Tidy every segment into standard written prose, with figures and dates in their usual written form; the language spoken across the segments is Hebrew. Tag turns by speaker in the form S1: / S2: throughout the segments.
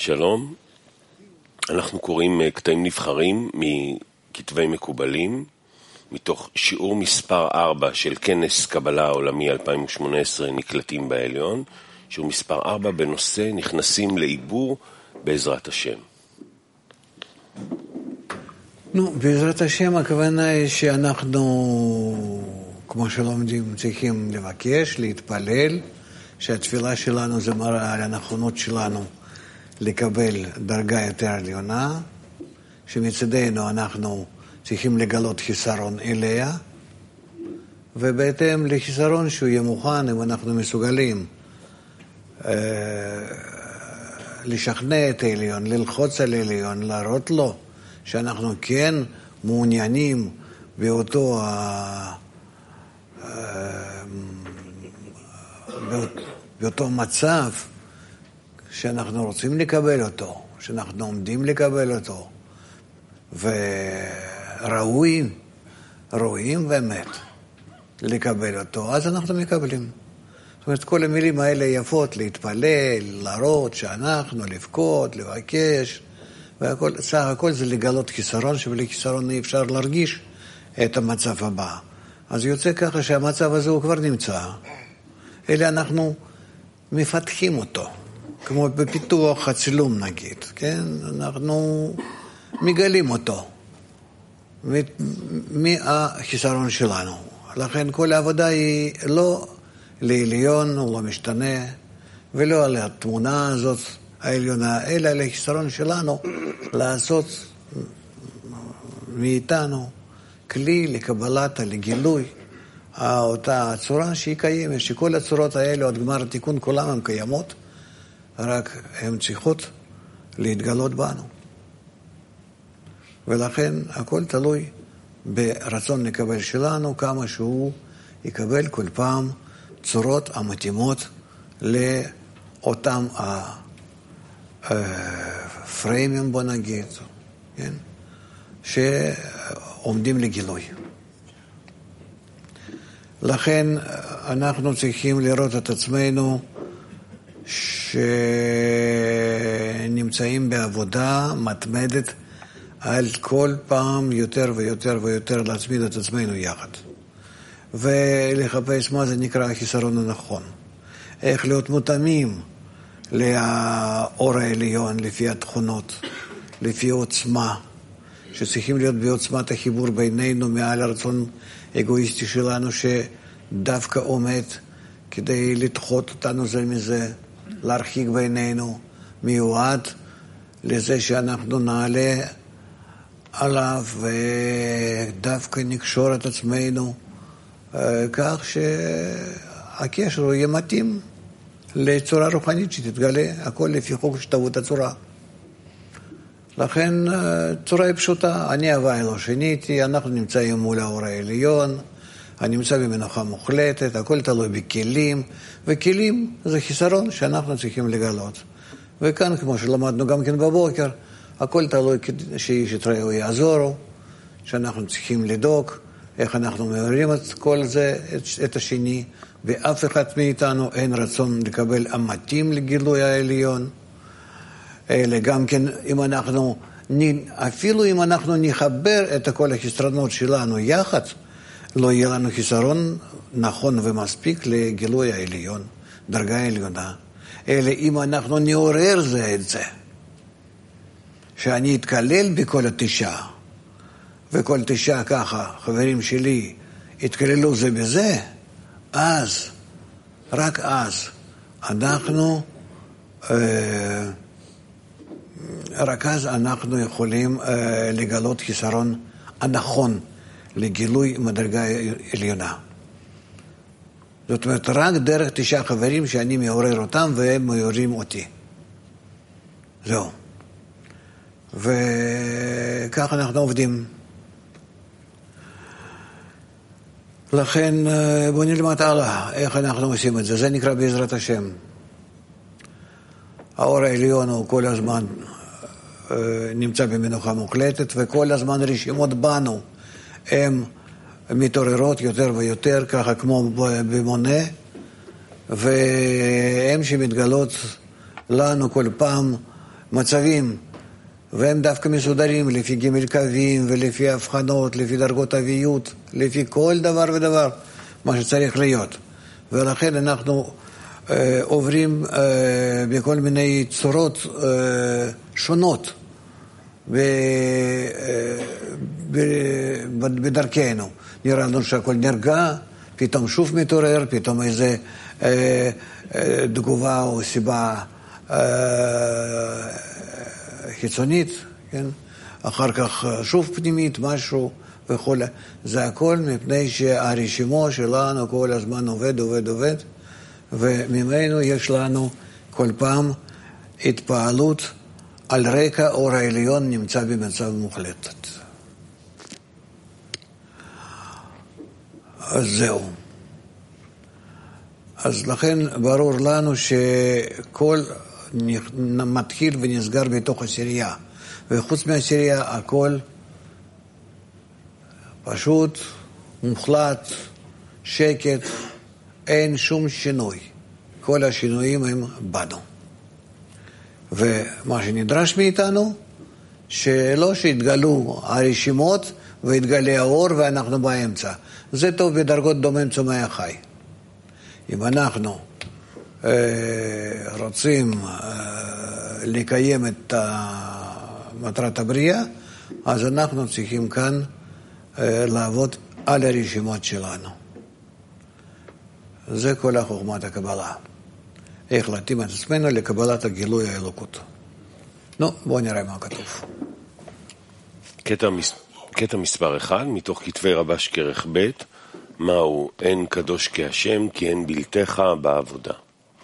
S1: שלום, אנחנו קוראים קטעים נבחרים מכתבי מקובלים, מתוך שיעור מספר 4 של כנס קבלה העולמי 2018 נקלטים בעליון, שיעור מספר 4 בנושא נכנסים לעיבור בעזרת השם.
S2: בעזרת השם הכוונה היא שאנחנו, כמו שלומדים, צריכים לבקש, להתפלל, שהתפילה שלנו זה מראה על הנכונות שלנו לקבל דרגה יותר עליונה, שמצדנו אנחנו צריכים לגלות חיסרון אליה, ובהתאם לחיסרון שהוא יהיה מוכן, אם אנחנו מסוגלים לשכנע את העליון, ללחוץ על העליון, להראות לו שאנחנו כן מעוניינים באותו מצב שאנחנו רוצים לקבל אותו, שאנחנו עומדים לקבל אותו, וראויים באמת לקבל אותו, אז אנחנו מקבלים. זאת אומרת, כל המילים האלה יפות, להתפלל, להראות שאנחנו, לבכות, לבקש, והכל, סך הכל זה לגלות חיסרון, שבלי חיסרון אי אפשר להרגיש את המצב הבא. אז יוצא ככה שהמצב הזה הוא כבר נמצא, אלא אנחנו מפתחים אותו, כמו בפיתוח הצילום נגיד, כן? אנחנו מגלים אותו מהחיסרון שלנו. לכן כל העבודה היא לא לעליון, הוא לא משתנה, ולא על התמונה הזאת העליונה, אלא על החיסרון שלנו לעשות מאיתנו כלי לקבלת, לגילוי אותה הצורה שהיא קיימת, שכל הצורות האלה עד גמר התיקון כולם הן קיימות, רק הן צריכות להתגלות בנו. ולכן הכל תלוי ברצון לקבל שלנו, כמה שהוא יקבל כל פעם צורות המתאימות לאותם הפריימים, בוא נגיד, כן? שעומדים לגילוי. לכן אנחנו צריכים לראות את עצמנו שנמצאים בעבודה מתמדת על כל פעם יותר ויותר ויותר להצמיד את עצמנו יחד. ולחפש מה זה נקרא החיסרון הנכון. איך להיות מותאמים לאור העליון לפי התכונות, לפי עוצמה, שצריכים להיות בעוצמת החיבור בינינו מעל הרצון אגואיסטי שלנו שדווקא עומד כדי לדחות אותנו זה מזה, להרחיק בינינו, מיועד לזה שאנחנו נעלה עליו ודווקא נקשור את עצמנו כך שהקשר יהיה מתאים לצורה רוחנית שתתגלה, הכל לפי חוק השתוות הצורה. לכן צורה היא פשוטה, אני הוואי לא שיניתי, אנחנו נמצאים מול האור העליון, אני נמצא במנוחה מוחלטת, הכל תלוי בכלים, וכלים זה חיסרון שאנחנו צריכים לגלות. וכאן, כמו שלמדנו גם כן בבוקר, הכל תלוי שאיש יתראו יעזורו, שאנחנו צריכים לדאוג, איך אנחנו מעוררים את כל זה, את השני, ואף אחד מאיתנו אין רצון לקבל המתאים לגילוי העליון, אלא גם כן אם אנחנו, אפילו אם אנחנו נחבר את כל החסרונות שלנו יחד, לא יהיה לנו חיסרון נכון ומספיק לגילוי העליון, דרגה העליונה. אלא אם אנחנו נעורר זה את זה, שאני אתקלל בכל התשעה, וכל תשעה ככה, חברים שלי, התקללו זה בזה, אז, רק אז, רק אז אנחנו יכולים לגלות חיסרון הנכון לגילוי מדרגה עליונה. זאת אומרת, רק דרך 9 חברים שאני מעורר אותם והם מעוררים אותי. זהו. וכך אנחנו עובדים. לכן בוא נלמד הלאה איך אנחנו עושים את זה. זה נקרא בעזרת השם. האור העליון הוא כל הזמן נמצא במנוחה מוחלטת, וכל הזמן רשימות בנו הן מתעוררות יותר ויותר, ככה כמו במונה, והן שמתגלות לנו כל פעם מצבים, והם דווקא מסודרים לפי ג' קווים ולפי הבחנות, לפי דרגות אביות, לפי כל דבר ודבר, מה שצריך להיות. ולכן אנחנו עוברים בכל מיני צורות שונות בדרכנו. נראה לנו שהכל נרגע, פתאום שוב מתעורר, פתאום איזה תגובה או סיבה חיצונית, כן? אחר כך שוב פנימית, משהו וכל. זה הכל מפני שהרשימו שלנו כל הזמן עובד, וממנו יש לנו כל פעם התפעלות על רקע אור העליון נמצא במצב מוחלטת. אז זהו. אז לכן ברור לנו שכל מתחיל ונסגר בתוך הסירייה, וחוץ מהסירייה הכל פשוט, מוחלט, שקט, אין שום שינוי. כל השינויים הם בנו. ומה שנדרש מאיתנו, שלא שיתגלו הרשימות ויתגלה האור ואנחנו באמצע. זה טוב בדרגות דומם צומח חי. אם אנחנו רוצים לקיים את מטרת הבריאה, אז אנחנו צריכים כאן לעבוד על הרשימות שלנו. זה כל החוכמת הקבלה. איך להתאים את עצמנו לקבלת הגילוי האלוקות. נו, בואו נראה מה כתוב.
S1: קטע מספר 1, מתוך כתבי רבש כרך ב', מהו אין קדוש כהשם כי אין בלתך בעבודה.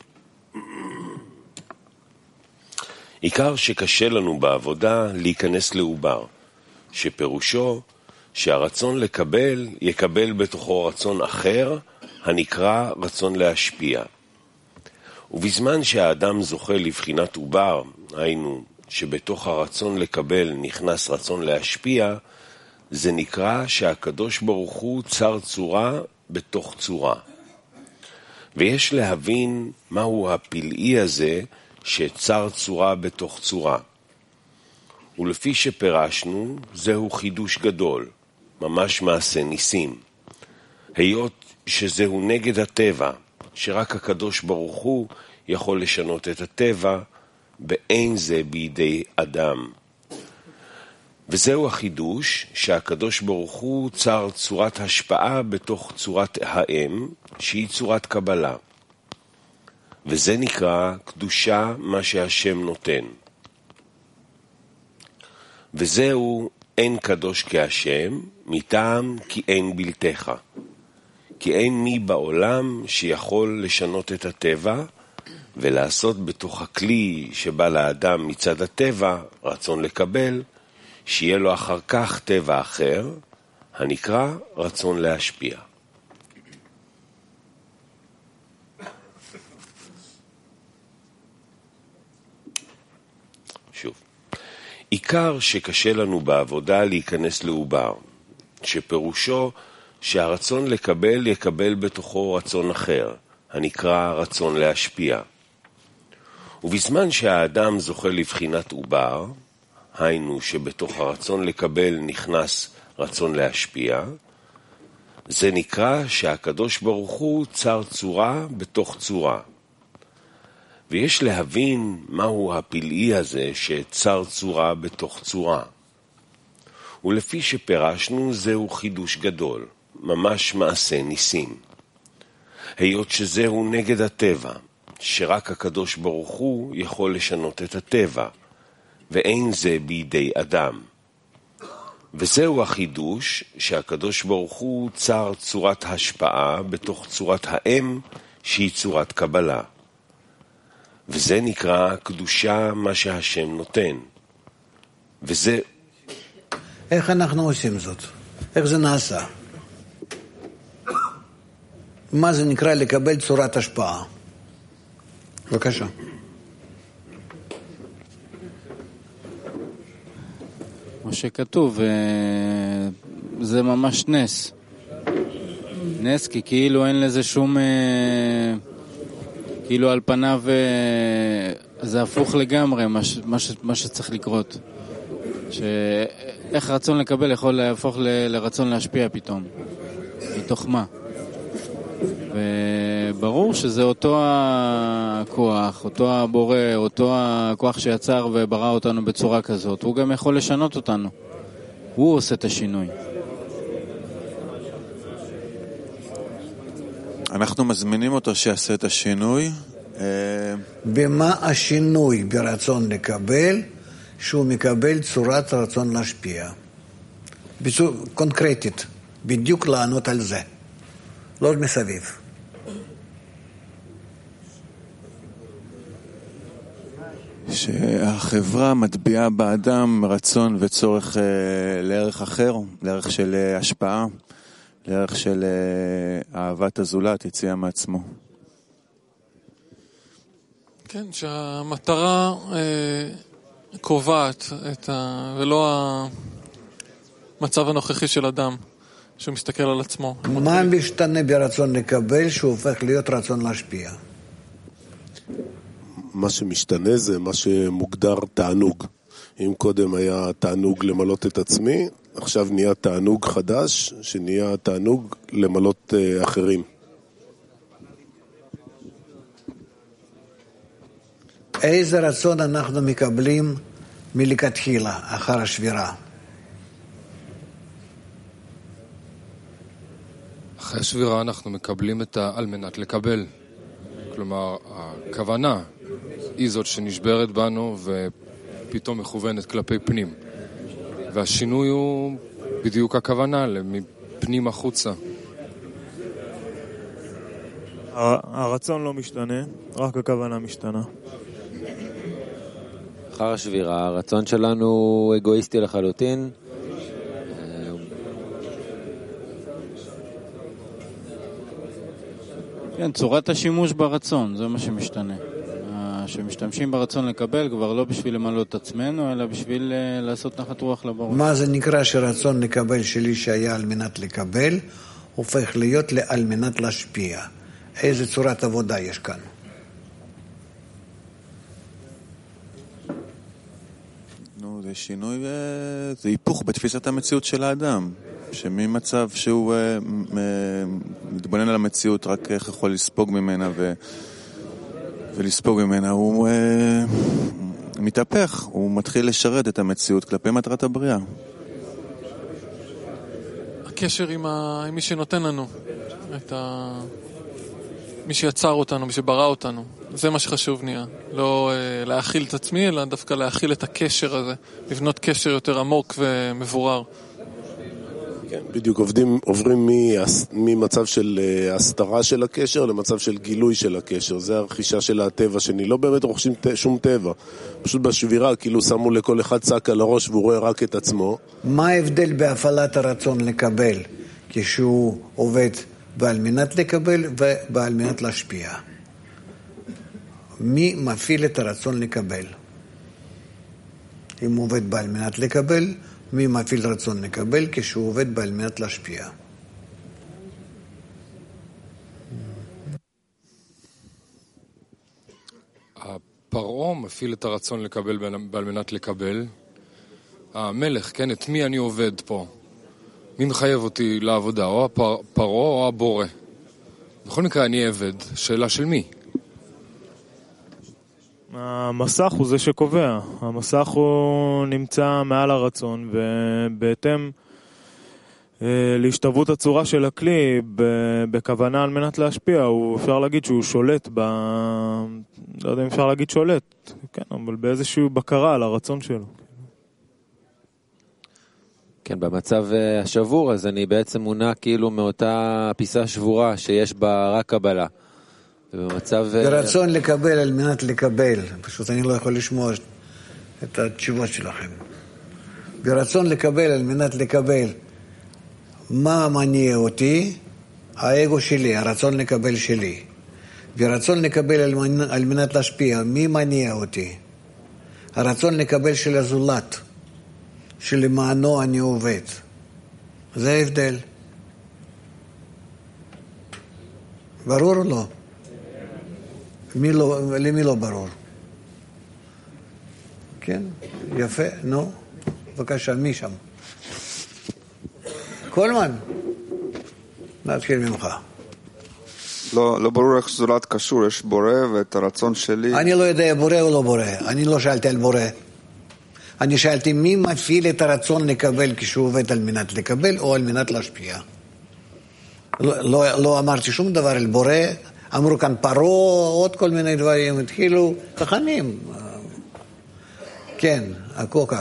S1: עיקר שקשה לנו בעבודה להיכנס לעובר, שפירושו שהרצון לקבל יקבל בתוכו רצון אחר, הנקרא רצון להשפיע. ובזמן שהאדם זוכה לבחינת עובר, היינו שבתוך הרצון לקבל נכנס רצון להשפיע, זה נקרא שהקדוש ברוך הוא צר צורה בתוך צורה. ויש להבין מהו הפלאי הזה שצר צורה בתוך צורה. ולפי שפרשנו, זהו חידוש גדול, ממש מעשה ניסים. היות שזהו נגד הטבע, שרק הקדוש ברוך הוא יכול לשנות את הטבע, ואין זה בידי אדם. וזהו החידוש שהקדוש ברוך הוא צר צורת השפעה בתוך צורת האם, שהיא צורת קבלה. וזה נקרא קדושה מה שהשם נותן. וזהו אין קדוש כהשם, מטעם כי אין בלתך. כי אין מי בעולם שיכול לשנות את הטבע, ולעשות בתוך הכלי שבא לאדם מצד הטבע, רצון לקבל, שיהיה לו אחר כך טבע אחר, הנקרא רצון להשפיע. שוב, עיקר שקשה לנו בעבודה להיכנס לעובר, שפירושו שהרצון לקבל יקבל בתוכו רצון אחר, הנקרא רצון להשפיע. ובזמן שהאדם זוכה לבחינת עובר, היינו שבתוך הרצון לקבל נכנס רצון להשפיע, זה נקרא שהקדוש ברוך הוא צר צורה בתוך צורה. ויש להבין מהו הפלאי הזה שצר צורה בתוך צורה. ולפי שפרשנו זהו חידוש גדול, ממש מעשה ניסים. היות שזהו נגד הטבע, שרק הקדוש ברוך הוא יכול לשנות את הטבע, ואין זה בידי אדם. וזהו החידוש שהקדוש ברוך הוא צר צורת השפעה בתוך צורת האם שהיא צורת קבלה. וזה נקרא קדושה מה שהשם נותן. וזה...
S2: איך אנחנו עושים זאת? איך זה נעשה? מה זה נקרא לקבל צורת השפעה? בבקשה.
S3: מה שכתוב, זה ממש נס. נס כי כאילו אין לזה שום, כאילו על פניו זה הפוך לגמרי, מה שצריך לקרות. איך רצון לקבל יכול להפוך לרצון להשפיע פתאום. מתוך מה? וברור שזה אותו הכוח, אותו הבורא, אותו הכוח שיצר וברא אותנו בצורה כזאת. הוא גם יכול לשנות אותנו. הוא עושה את השינוי.
S4: אנחנו מזמינים אותו שיעשה את השינוי.
S2: במה השינוי ברצון לקבל? שהוא מקבל צורת רצון להשפיע. בצורה קונקרטית, בדיוק לענות על זה. לא מסביב.
S4: שהחברה מטביעה באדם רצון וצורך לערך אחר, לערך של השפעה, לערך של אהבת הזולת, יציאה מעצמו.
S5: כן, שהמטרה קובעת ולא המצב הנוכחי של אדם שמסתכל על עצמו.
S2: מה משתנה ברצון לקבל שהוא הופך להיות רצון להשפיע?
S6: מה שמשתנה זה מה שמוגדר תענוג. אם קודם היה תענוג למלות את עצמי, עכשיו נהיה תענוג חדש, שנהיה תענוג למלות אחרים.
S2: איזה רצון אנחנו מקבלים מלכתחילה, אחר השבירה?
S7: אחרי השבירה אנחנו מקבלים על מנת לקבל. כלומר, הכוונה היא זאת שנשברת בנו ופתאום מכוונת כלפי פנים. והשינוי הוא בדיוק הכוונה, מפנים החוצה.
S8: הרצון לא משתנה, רק הכוונה משתנה.
S9: אחר השבירה, הרצון שלנו הוא אגואיסטי לחלוטין.
S3: כן, צורת השימוש ברצון, זה מה שמשתנה. שמשתמשים ברצון לקבל כבר לא בשביל למלא את עצמנו, אלא בשביל לעשות נחת רוח לבורא.
S2: מה זה נקרא שרצון לקבל שלי שהיה על מנת לקבל, הופך להיות על מנת להשפיע? איזה צורת עבודה יש כאן?
S4: זה שינוי, זה היפוך בתפיסת המציאות של האדם, שממצב שהוא מתבונן על המציאות רק איך יכול לספוג ממנה ולספוג ממנה, הוא מתהפך, הוא מתחיל לשרת את המציאות כלפי מטרת הבריאה.
S5: הקשר עם מי שנותן לנו, מי שיצר אותנו, מי שברא אותנו, זה מה שחשוב נהיה. לא להאכיל את עצמי, אלא דווקא להאכיל את הקשר הזה, לבנות קשר יותר עמוק ומבורר.
S6: כן, בדיוק עוברים ממצב של הסתרה של הקשר למצב של גילוי של הקשר. זה הרכישה של הטבע שני. לא באמת רוכשים שום טבע. פשוט בשבירה, כאילו שמו לכל אחד צק על הראש והוא רואה רק את עצמו.
S2: מה ההבדל בהפעלת הרצון לקבל כשהוא עובד ועל מנת לקבל ועל מנת להשפיע? מי מפעיל את הרצון לקבל? אם הוא עובד בעל מנת לקבל, מי מפעיל רצון לקבל כשהוא עובד בעל מנת להשפיע?
S7: הפרעה מפעיל את הרצון לקבל בעל מנת לקבל. המלך, כן, את מי אני עובד פה? מי מחייב אותי לעבודה? או הפרעה או הבורא? בכל מקרה אני עבד. שאלה של מי?
S8: המסך הוא זה שקובע. המסך הוא נמצא מעל הרצון, ובהתאם להשתוות הצורה של הכלי בכוונה על מנת להשפיע, אפשר להגיד שהוא שולט לא יודע אם אפשר להגיד שולט, כן, אבל באיזושהי בקרה על הרצון שלו.
S9: כן, במצב השבור, אז אני בעצם מונע כאילו מאותה פיסה שבורה שיש בה רק קבלה. ובמצב...
S2: ברצון לקבל על מנת לקבל, פשוט אני לא יכול לשמוע את התשובות שלכם. ברצון לקבל על מנת לקבל, מה מניע אותי? האגו שלי, הרצון לקבל שלי. ברצון לקבל על מנת להשפיע, מי מניע אותי? הרצון לקבל של הזולת, שלמענו אני עובד. זה ההבדל. ברור או לא? למי לא ברור? כן, יפה, נו, בבקשה, מי שם? קולמן, נתחיל ממך.
S10: לא ברור איך זולת קשור, יש בורא ואת הרצון שלי.
S2: אני לא יודע בורא או לא בורא, אני לא שאלתי על בורא. אני שאלתי מי מפעיל את הרצון לקבל כשהוא עובד על מנת לקבל או על מנת להשפיע. לא אמרתי שום דבר על בורא, אמרו כאן פרו, עוד כל מיני דברים, התחילו חכמים. כן, הקוקה.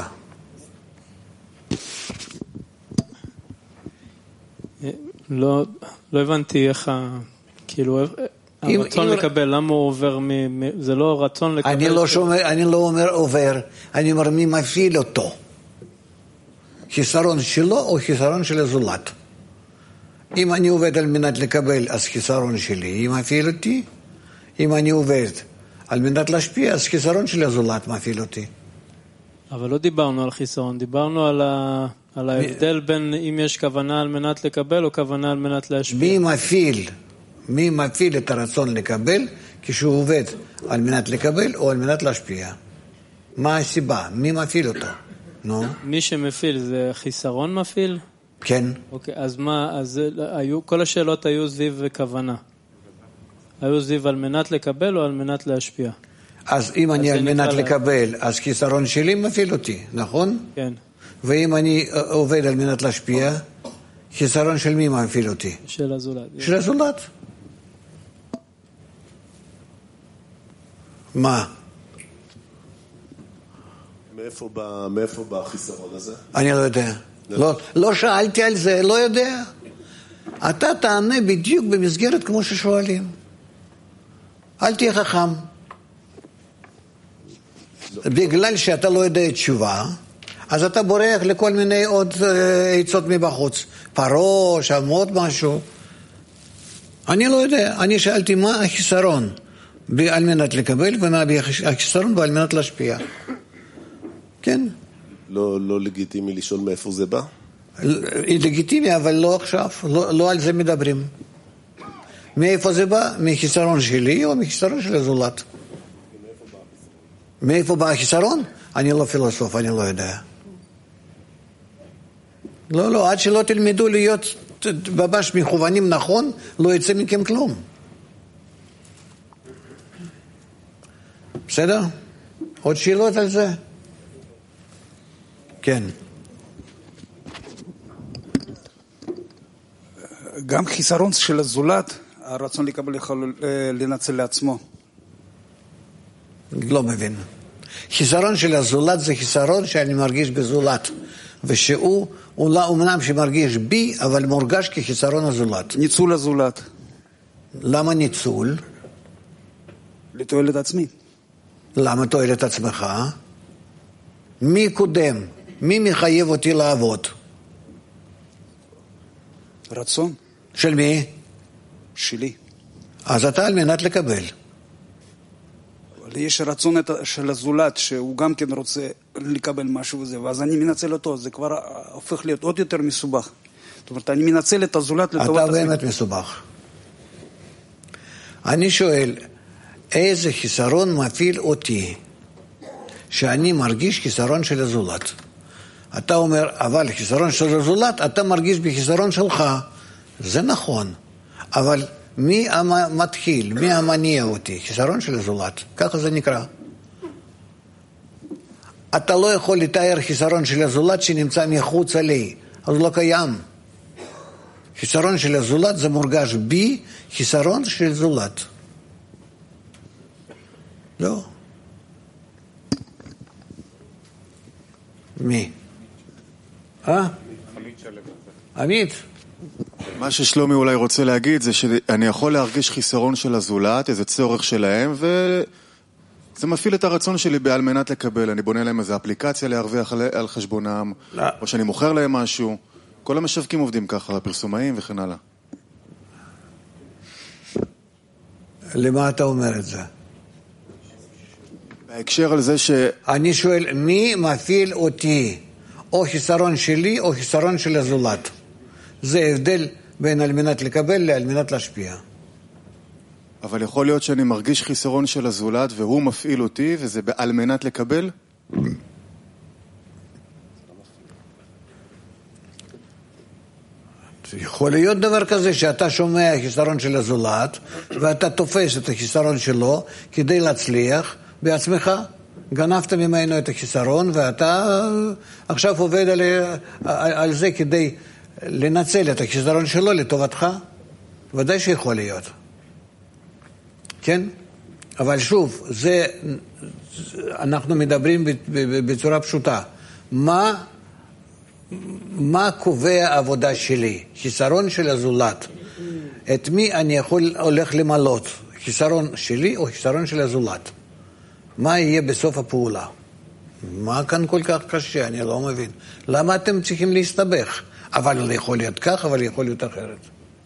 S11: לא הבנתי איך כאילו הרצון לקבל, למה הוא עובר זה לא רצון לקבל.
S2: אני לא אומר עובר, אני אומר מי מפעיל אותו. חיסרון שלו או חיסרון של הזולת. אם אני עובד על מנת לקבל, אז חיסרון שלי מפעיל אותי. אם אני עובד על מנת להשפיע, אז חיסרון של הזולת מפעיל אותי. אבל
S11: לא דיברנו על חיסרון, דיברנו על ההבדל בין אם יש כוונה על מנת לקבל או כוונה על מנת להשפיע.
S2: מי מפעיל את הרצון לקבל כשהוא עובד על מנת לקבל או על מנת להשפיע? מה הסיבה? מי מפעיל אותו? נו?
S11: מי שמפעיל זה חיסרון מפעיל?
S2: כן.
S11: אוקיי, אז מה, כל השאלות היו סביב כוונה. היו סביב על מנת לקבל או על מנת להשפיע?
S2: אז אם אני על מנת לקבל, אז חיסרון שלי מפעיל אותי, נכון?
S11: כן.
S2: ואם אני עובד על מנת להשפיע, חיסרון של מי מפעיל אותי?
S11: של הזולת.
S2: של הזולת. מה?
S6: מאיפה בא החיסרון הזה?
S2: אני לא יודע. לא שאלתי על זה, לא יודע. אתה תענה בדיוק במסגרת כמו ששואלים. אל תהיה חכם. בגלל שאתה לא יודע תשובה, אז אתה בורח לכל מיני עוד עצות מבחוץ. פרו, שם עוד משהו. אני לא יודע. אני שאלתי מה החיסרון על מנת לקבל ומה החיסרון ועל מנת להשפיע. כן.
S6: לא לגיטימי לשאול מאיפה זה בא?
S2: לגיטימי, אבל לא עכשיו. לא על זה מדברים. מאיפה זה בא? מחיסרון שלי או מחיסרון של הזולת? מאיפה בא החיסרון? אני לא פילוסוף, אני לא יודע. לא, עד שלא תלמדו להיות ממש מכוונים נכון, לא יצא מכם כלום. בסדר? עוד שאלות על זה? כן.
S12: גם חיסרון של הזולת, הרצון לקבל יכול לנצל לעצמו.
S2: לא מבין. חיסרון של הזולת זה חיסרון שאני מרגיש בזולת, ושהוא אומנם שמרגיש בי, אבל מורגש כחיסרון הזולת.
S12: ניצול הזולת.
S2: למה ניצול?
S12: לתועלת עצמי.
S2: למה תועלת עצמך? מי קודם? מי מחייב אותי לעבוד?
S12: רצון.
S2: של מי?
S12: שלי.
S2: אז אתה על מנת לקבל.
S12: אבל יש רצון של הזולת, שהוא גם כן רוצה לקבל משהו וזה, ואז אני מנצל אותו, זה כבר הופך להיות עוד יותר מסובך. זאת אומרת, אני מנצל את הזולת לטובת
S2: אתה באמת מסובך. אני שואל, איזה חיסרון מפעיל אותי, שאני מרגיש חיסרון של הזולת? אתה אומר, אבל חיסרון של הזולת, אתה מרגיש בחיסרון שלך. זה נכון, אבל מי מתחיל, מי המניע אותי? חיסרון של הזולת, ככה זה נקרא. אתה לא יכול לתאר חיסרון של הזולת שנמצא מחוץ לי, אז לא קיים. חיסרון של הזולת זה מורגש בי, חיסרון של זולת. לא. מי? עמית.
S4: מה ששלומי אולי רוצה להגיד זה שאני יכול להרגיש חיסרון של הזולת, איזה צורך שלהם, וזה מפעיל את הרצון שלי על מנת לקבל. אני בונה להם איזו אפליקציה להרוויח על חשבונם, או שאני מוכר להם משהו. כל המשווקים עובדים ככה, פרסומאים וכן הלאה.
S2: למה אתה אומר את זה?
S4: בהקשר על זה
S2: אני שואל, מי מפעיל אותי? או חיסרון שלי או חיסרון של הזולת? זה הבדל בין על מנת לקבל לעל מנת להשפיע.
S4: אבל יכול להיות שאני מרגיש חיסרון של הזולת והוא מפעיל אותי, וזה על מנת לקבל?
S2: יכול להיות דבר כזה שאתה שומע חיסרון של הזולת ואתה תופס את החיסרון שלו כדי להצליח בעצמך. גנבת ממנו את החיסרון ואתה עכשיו עובד על זה כדי לנצל את החיסרון שלו לטובתך. ודאי שיכול להיות. כן? אבל שוב, אנחנו מדברים בצורה פשוטה. מה קובע העבודה שלי? חיסרון של הזולת. את מי אני הולך למלות? חיסרון שלי או חיסרון של הזולת? מה יהיה בסוף הפעולה? מה כאן כל כך קשה? אני לא מבין. למה אתם צריכים להסתבך? אבל יכול להיות כך, אבל יכול להיות אחרת.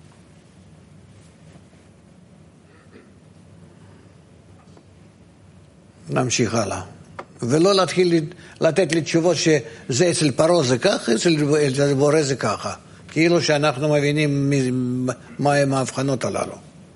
S2: נמשיך הלאה. ולא להתחיל לתת לי תשובות שזה אצל פרעה זה ככה, אצל בורא זה ככה. כאילו שאנחנו מבינים מה הם ההבחנות הללו.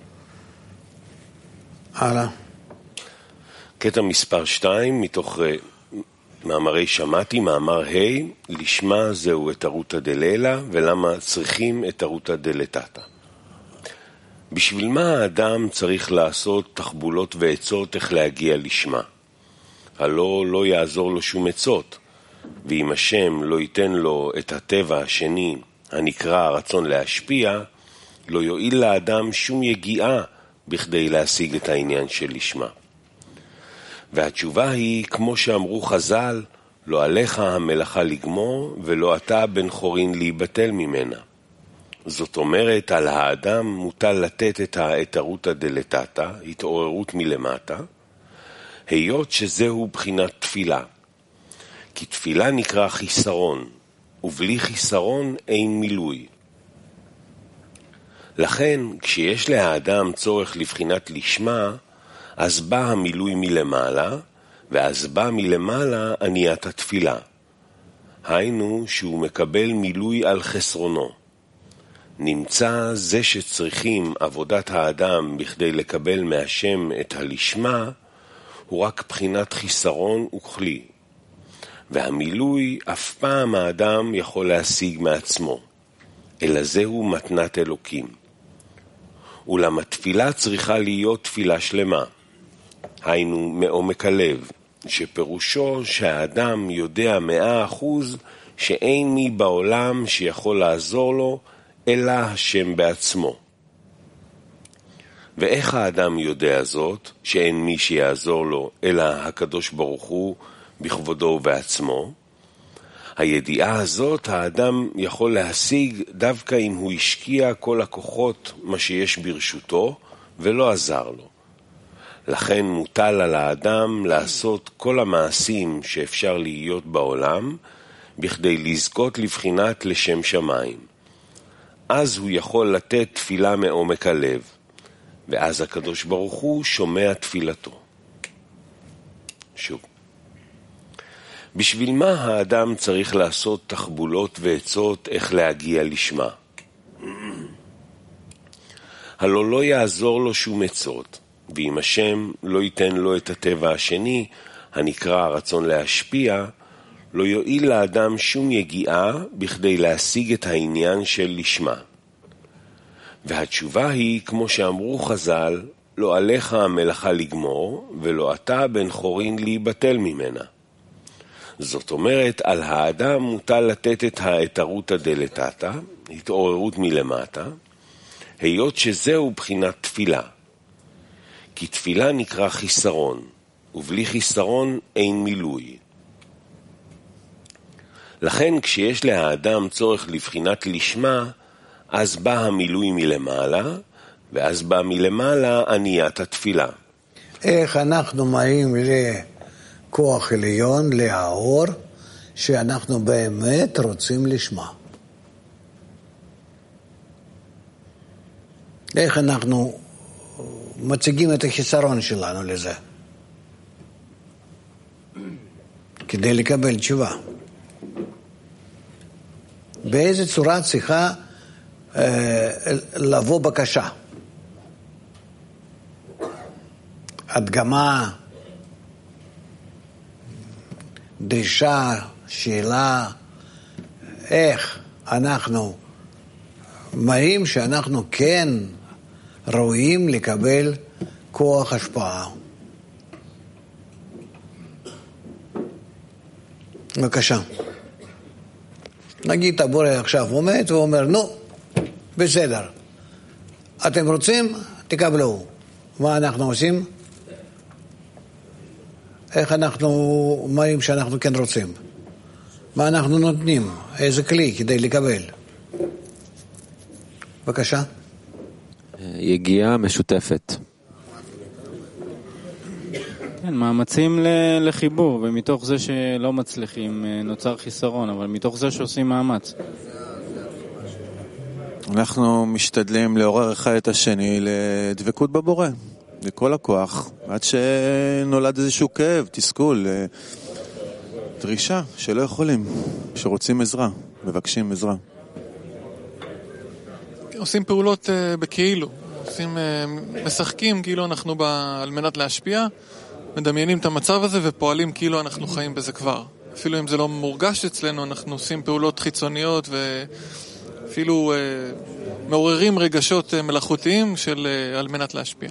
S2: הלאה.
S1: קטע מספר 2 מתוך מאמרי שמעתי, מאמר לשמה זהו את ארותא דלילה ולמה צריכים את ארותא דלתתא. בשביל מה האדם צריך לעשות תחבולות ועצות איך להגיע לשמה? הלא לא יעזור לו שום עצות, ואם השם לא ייתן לו את הטבע השני הנקרא הרצון להשפיע, לא יועיל לאדם שום יגיעה בכדי להשיג את העניין של לשמה. והתשובה היא, כמו שאמרו חז"ל, לא עליך המלאכה לגמור ולא אתה בן חורין להיבטל ממנה. זאת אומרת, על האדם מוטל לתת את האתרותא דלתתא, התעוררות מלמטה, היות שזהו בחינת תפילה. כי תפילה נקרא חיסרון, ובלי חיסרון אין מילוי. לכן, כשיש לאדם צורך לבחינת לשמה, אז בא המילוי מלמעלה, ואז בא מלמעלה עניית התפילה. היינו שהוא מקבל מילוי על חסרונו. נמצא זה שצריכים עבודת האדם בכדי לקבל מהשם את הלשמה, הוא רק בחינת חיסרון וכלי. והמילוי אף פעם האדם יכול להשיג מעצמו, אלא זהו מתנת אלוקים. אולם התפילה צריכה להיות תפילה שלמה. היינו מעומק הלב, שפירושו שהאדם יודע 100% שאין מי בעולם שיכול לעזור לו, אלא השם בעצמו. ואיך האדם יודע זאת, שאין מי שיעזור לו, אלא הקדוש ברוך הוא בכבודו ובעצמו? הידיעה הזאת האדם יכול להשיג דווקא אם הוא השקיע כל הכוחות מה שיש ברשותו ולא עזר לו. לכן מוטל על האדם לעשות כל המעשים שאפשר להיות בעולם בכדי לזכות לבחינת לשם שמיים. אז הוא יכול לתת תפילה מעומק הלב, ואז הקדוש ברוך הוא שומע תפילתו. שוב, בשביל מה האדם צריך לעשות תחבולות ועצות איך להגיע לשמה? הלא לא יעזור לו שום עצות, ואם השם לא ייתן לו את הטבע השני, הנקרא הרצון להשפיע, לא יועיל לאדם שום יגיעה בכדי להשיג את העניין של לשמה. והתשובה היא, כמו שאמרו חז"ל, לא עליך המלאכה לגמור, ולא אתה בן חורין להיבטל ממנה. זאת אומרת, על האדם מוטל לתת את האתרותא דלתתא, התעוררות מלמטה, היות שזהו בחינת תפילה. כי תפילה נקרא חיסרון, ובלי חיסרון אין מילוי. לכן כשיש לאדם צורך לבחינת לשמה, אז בא המילוי מלמעלה, ואז בא מלמעלה עניית התפילה.
S2: איך אנחנו מגיעים לכוח עליון, לאור, שאנחנו באמת רוצים לשמה? איך אנחנו מציגים את החיסרון שלנו לזה? כדי לקבל תשובה. באיזה צורה צריכה לבוא בקשה? הדגמה, דרישה, שאלה, איך אנחנו מראים שאנחנו כן ראויים לקבל כוח השפעה. בבקשה. נגיד הבורא עכשיו עומד ואומר, נו, בסדר. אתם רוצים? תקבלו. מה אנחנו עושים? איך אנחנו מראים שאנחנו כן רוצים? מה אנחנו נותנים? איזה כלי כדי לקבל? בבקשה.
S9: יגיעה משותפת.
S3: כן, מאמצים לחיבור, ומתוך זה שלא מצליחים נוצר חיסרון, אבל מתוך זה שעושים מאמץ.
S4: אנחנו משתדלים לעורר אחד את השני לדבקות בבורא, לכל הכוח, עד שנולד איזשהו כאב, תסכול, דרישה שלא יכולים, שרוצים עזרה, מבקשים עזרה.
S5: עושים פעולות בכאילו, משחקים כאילו אנחנו על מנת להשפיע, מדמיינים את המצב הזה ופועלים כאילו אנחנו חיים בזה כבר. אפילו אם זה לא מורגש אצלנו, אנחנו עושים פעולות חיצוניות ואפילו מעוררים רגשות מלאכותיים על מנת להשפיע.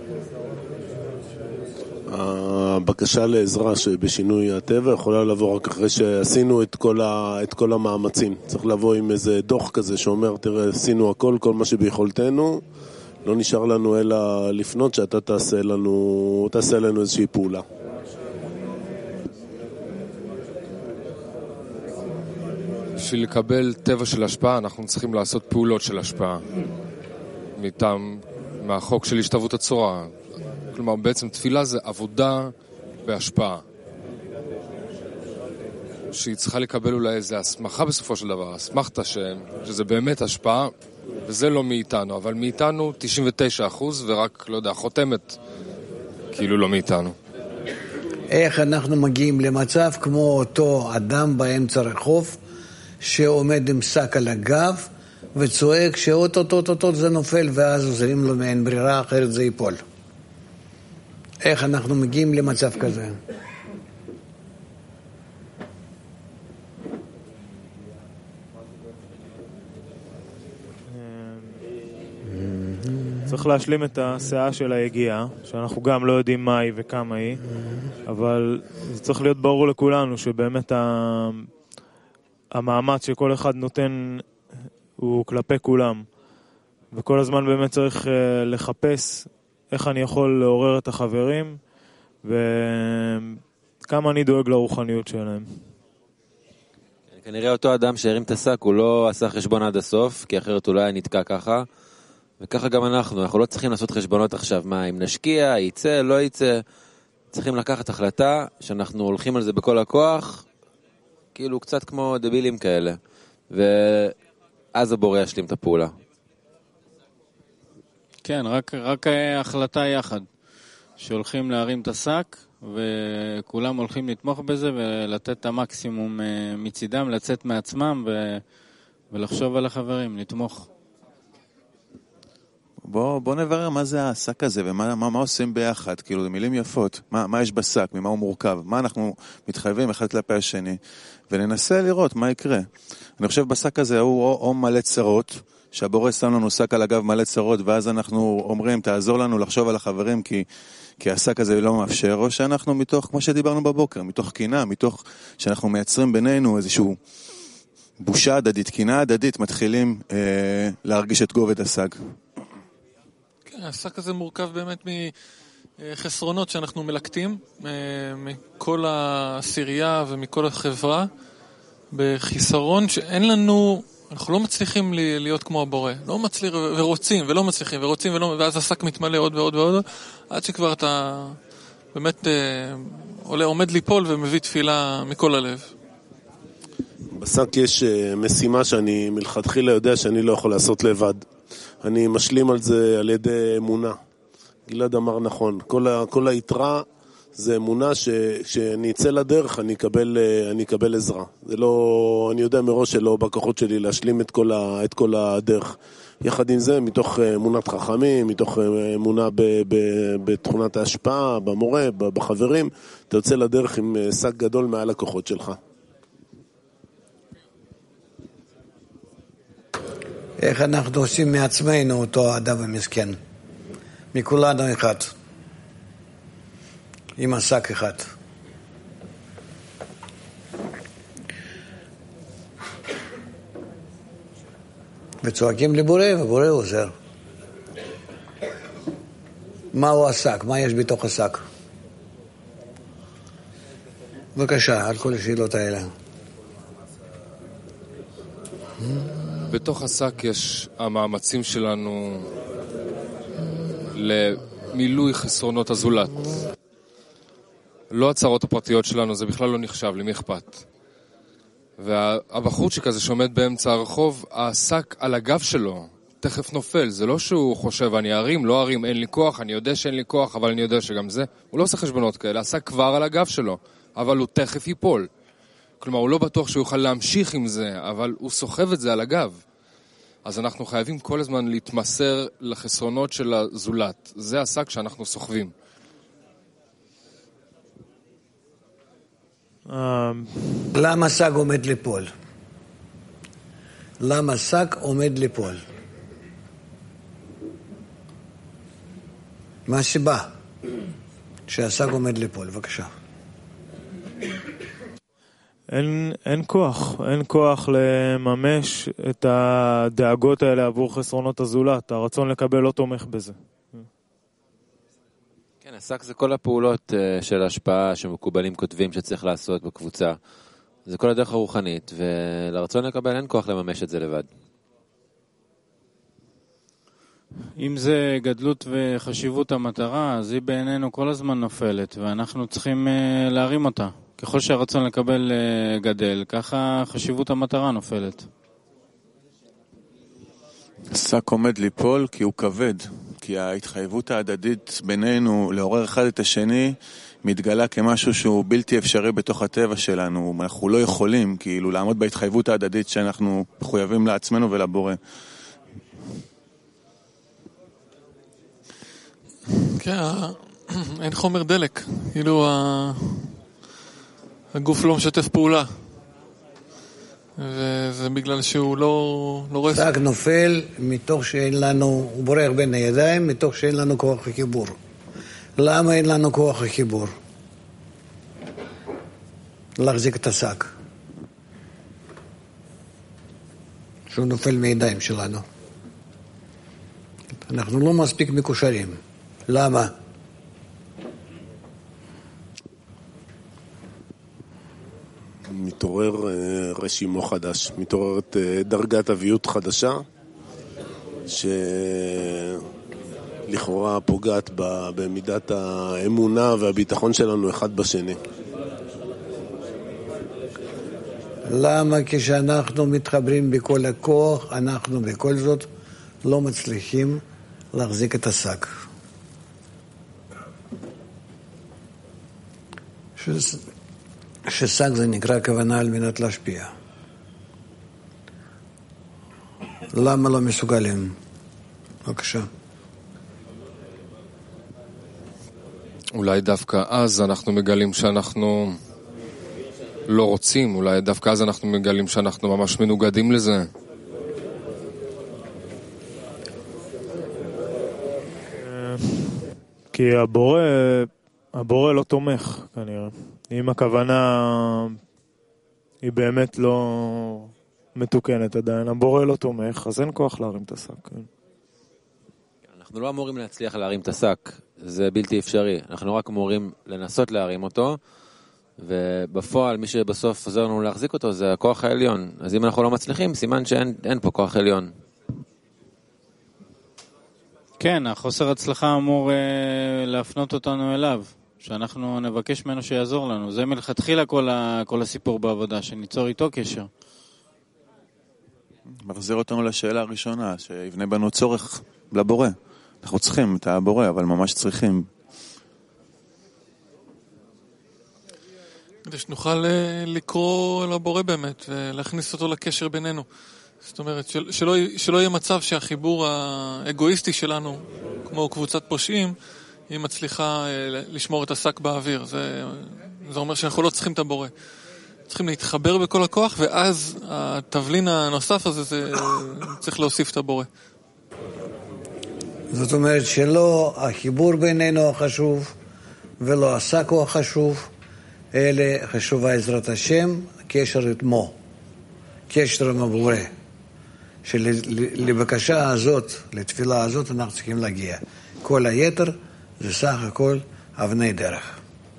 S6: הבקשה לעזרה שבשינוי הטבע יכולה לבוא רק אחרי שעשינו את כל המאמצים. צריך לבוא עם איזה דוח כזה שאומר, תראה, עשינו הכל, כל מה שביכולתנו, לא נשאר לנו אלא לפנות שאתה תעשה לנו איזושהי פעולה.
S7: בשביל לקבל טבע של השפעה, אנחנו צריכים לעשות פעולות של השפעה. מהחוק של השתוות הצורה. כלומר, בעצם תפילה זה עבודה בהשפעה. שהיא צריכה לקבל אולי איזו הסמכה בסופו של דבר. הסמכת שזה באמת השפעה, וזה לא מאיתנו. אבל מאיתנו 99%, ורק, לא יודע, חותמת, כאילו לא מאיתנו.
S2: איך אנחנו מגיעים למצב כמו אותו אדם באמצע רחוב, שעומד עם שק על הגב, וצועק שאוטוטוטוטוט זה נופל, ואז עוזרים לו מעין ברירה, אחרת זה ייפול. איך אנחנו מגיעים למצב כזה?
S8: צריך להשלים את הסאה של היגיעה, שאנחנו גם לא יודעים מה היא וכמה היא, אבל זה צריך להיות ברור לכולנו שבאמת המאמץ שכל אחד נותן הוא כלפי כולם, וכל הזמן באמת צריך לחפש איך אני יכול לעורר את החברים, וכמה אני דואג לרוחניות שלהם.
S9: כנראה אותו אדם שהרים את השק, הוא לא עשה חשבון עד הסוף, כי אחרת אולי נתקע ככה, וככה גם אנחנו לא צריכים לעשות חשבונות עכשיו, מה, אם נשקיע, ייצא, לא ייצא, צריכים לקחת החלטה שאנחנו הולכים על זה בכל הכוח, כאילו קצת כמו דבילים כאלה, ואז הבורא ישלים את הפעולה. כן,
S3: רק החלטה יחד, שהולכים להרים את השק, וכולם הולכים לתמוך בזה, ולתת את המקסימום מצידם, לצאת מעצמם, ולחשוב על החברים, לתמוך.
S4: בוא נברר מה זה השק הזה, ומה עושים ביחד, כאילו זה מילים יפות, מה יש בשק, ממה הוא מורכב, מה אנחנו מתחייבים אחד כלפי השני, וננסה לראות מה יקרה. אני חושב בשק הזה הוא או מלא צרות, שהבורא שם לנו שק על הגב מלא צרות, ואז אנחנו אומרים, תעזור לנו לחשוב על החברים, כי השק הזה לא מאפשר, או שאנחנו מתוך, כמו שדיברנו בבוקר, מתוך קינה, מתוך שאנחנו מייצרים בינינו איזשהו בושה הדדית, קינה הדדית, מתחילים להרגיש את גובד השק.
S5: כן, השק הזה מורכב באמת מחסרונות שאנחנו מלקטים, מכל העשירייה ומכל החברה, בחיסרון שאין לנו, אנחנו לא מצליחים להיות כמו הבורא, לא מצליחים ורוצים ולא מצליחים ורוצים ולא, ואז השק מתמלא עוד ועוד ועוד, עד שכבר אתה באמת עומד ליפול ומביא תפילה מכל הלב.
S6: בשק יש משימה שאני מלכתחילה יודע שאני לא יכול לעשות לבד. אני משלים על זה על ידי אמונה. גלעד אמר נכון, כל היתרה זה אמונה שכשאני אצא לדרך אני אקבל עזרה. זה לא, אני יודע מראש שלא בכוחות שלי להשלים את כל הדרך. יחד עם זה, מתוך אמונת חכמים, מתוך אמונה בתכונת ההשפעה, במורה, בחברים, אתה יוצא לדרך עם שק גדול מעל הכוחות שלך.
S2: איך אנחנו עושים מעצמנו אותו אדם המסכן? מכולנו אחד. עם השק אחד. וצועקים לבורא, ובורא עוזר. מהו השק? מה יש בתוך השק? בבקשה, על כל השאלות האלה.
S7: בתוך השק יש המאמצים שלנו למילוי חסרונות הזולת. לא הצרות הפרטיות שלנו, זה בכלל לא נחשב, למי אכפת. והבחורצ'יק הזה שעומד באמצע הרחוב, השק על הגב שלו תכף נופל. זה לא שהוא חושב, אני ארים, לא ארים, אין לי כוח, אני יודע שאין לי כוח, אבל אני יודע שגם זה. הוא לא עושה חשבונות כאלה, השק כבר על הגב שלו, אבל הוא תכף ייפול. כלומר, הוא לא בטוח שהוא יוכל להמשיך עם זה, אבל הוא סוחב את זה על הגב. אז אנחנו חייבים כל הזמן להתמסר לחסרונות של הזולת. זה השק שאנחנו סוחבים.
S2: למה שק עומד ליפול? למה שק עומד ליפול? מה הסיבה שהשק עומד ליפול? בבקשה.
S8: אין כוח לממש את הדאגות האלה עבור חסרונות הזולת. הרצון לקבל לא תומך בזה.
S9: כן, השק זה כל הפעולות של ההשפעה שמקובלים כותבים שצריך לעשות בקבוצה. זה כל הדרך הרוחנית, ולרצון לקבל אין כוח לממש את זה לבד.
S3: אם זה גדלות וחשיבות המטרה, אז היא בעינינו כל הזמן נופלת, ואנחנו צריכים להרים אותה. ככל שהרצון לקבל גדל, ככה חשיבות המטרה נופלת.
S4: השק עומד ליפול כי הוא כבד, כי ההתחייבות ההדדית בינינו לעורר אחד את השני מתגלה כמשהו שהוא בלתי אפשרי בתוך הטבע שלנו. אנחנו לא יכולים כאילו לעמוד בהתחייבות ההדדית שאנחנו מחויבים לעצמנו ולבורא.
S5: כן, אין חומר דלק. כאילו הגוף לא משתף פעולה. וזה בגלל שהוא לא רואה...
S2: שק נופל מתוך שאין לנו, הוא בורח בין הידיים, מתוך שאין לנו כוח החיבור. למה אין לנו כוח החיבור? להחזיק את השק. שהוא נופל מידיים שלנו. אנחנו לא מספיק מקושרים. למה?
S6: מתעורר רשימו חדש, מתעוררת דרגת אביות חדשה שלכאורה פוגעת במידת האמונה והביטחון שלנו אחד בשני.
S2: למה כשאנחנו מתחברים בכל הכוח, אנחנו בכל זאת לא מצליחים להחזיק את השק? ששק זה נקרא כוונה על מנת להשפיע. למה לא מסוגלים? בבקשה.
S7: אולי דווקא אז אנחנו מגלים שאנחנו לא רוצים, אולי דווקא אז אנחנו מגלים שאנחנו ממש מנוגדים לזה.
S8: כי הבורא לא תומך כנראה. אם הכוונה היא באמת לא מתוקנת עדיין, הבורא לא תומך, אז אין כוח להרים את השק.
S9: אנחנו לא אמורים להצליח להרים את השק, זה בלתי אפשרי. אנחנו רק אמורים לנסות להרים אותו, ובפועל מי שבסוף עוזר לנו להחזיק אותו זה הכוח העליון. אז אם אנחנו לא מצליחים, סימן שאין פה כוח עליון.
S3: כן, החוסר הצלחה אמור להפנות אותנו אליו, שאנחנו נבקש ממנו שיעזור לנו. זה מלכתחילה כל הסיפור בעבודה, שניצור איתו קשר.
S4: מחזיר אותנו לשאלה הראשונה, שיבנה בנו צורך לבורא. אנחנו צריכים את הבורא, אבל ממש צריכים.
S5: כדי שנוכל לקרוא לבורא באמת, ולהכניס אותו לקשר בינינו. זאת אומרת, שלא יהיה מצב שהחיבור האגואיסטי שלנו, כמו קבוצת פושעים, היא מצליחה לשמור את השק באוויר. זה אומר שאנחנו לא צריכים את הבורא. צריכים להתחבר בכל הכוח, ואז התבלין הנוסף הזה, צריך להוסיף את הבורא.
S2: זאת אומרת שלא החיבור בינינו החשוב, ולא השק הוא החשוב, אלא חשובה עזרת השם, קשר עמו, קשר עם הבורא. שלבקשה הזאת, לתפילה הזאת, אנחנו צריכים להגיע. כל היתר זה סך הכל אבני דרך.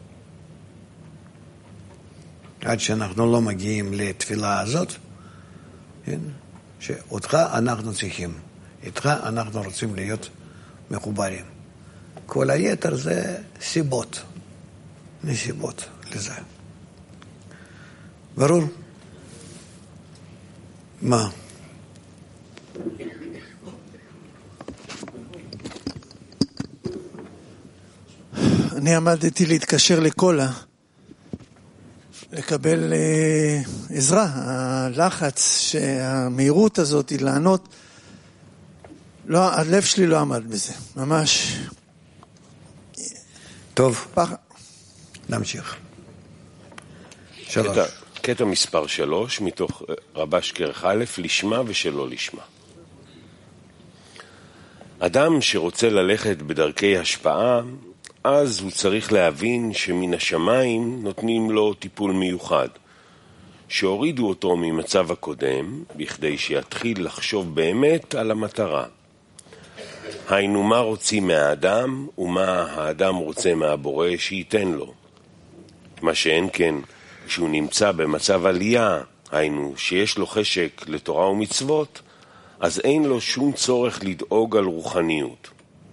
S2: עד שאנחנו לא מגיעים לתפילה הזאת, שאותך אנחנו צריכים, איתך אנחנו רוצים להיות מחוברים. כל היתר זה סיבות, נסיבות לזה. ברור? מה?
S13: אני עמדתי להתקשר לקולה, לקבל עזרה, הלחץ, שהמהירות הזאת היא לענות, לא, הלב שלי לא עמד בזה, ממש.
S2: טוב, נמשיך.
S1: קטע מספר 3, מתוך רבש כרך א', לשמה ושלא לשמה. אדם שרוצה ללכת בדרכי השפעה, אז הוא צריך להבין שמן השמיים נותנים לו טיפול מיוחד, שהורידו אותו ממצב הקודם, בכדי שיתחיל לחשוב באמת על המטרה. היינו מה רוצים מהאדם ומה האדם רוצה מהבורא שייתן לו. מה שאין כן, כשהוא נמצא במצב עלייה, היינו שיש לו חשק לתורה ומצוות, אז אין לו שום צורך לדאוג על רוחניות.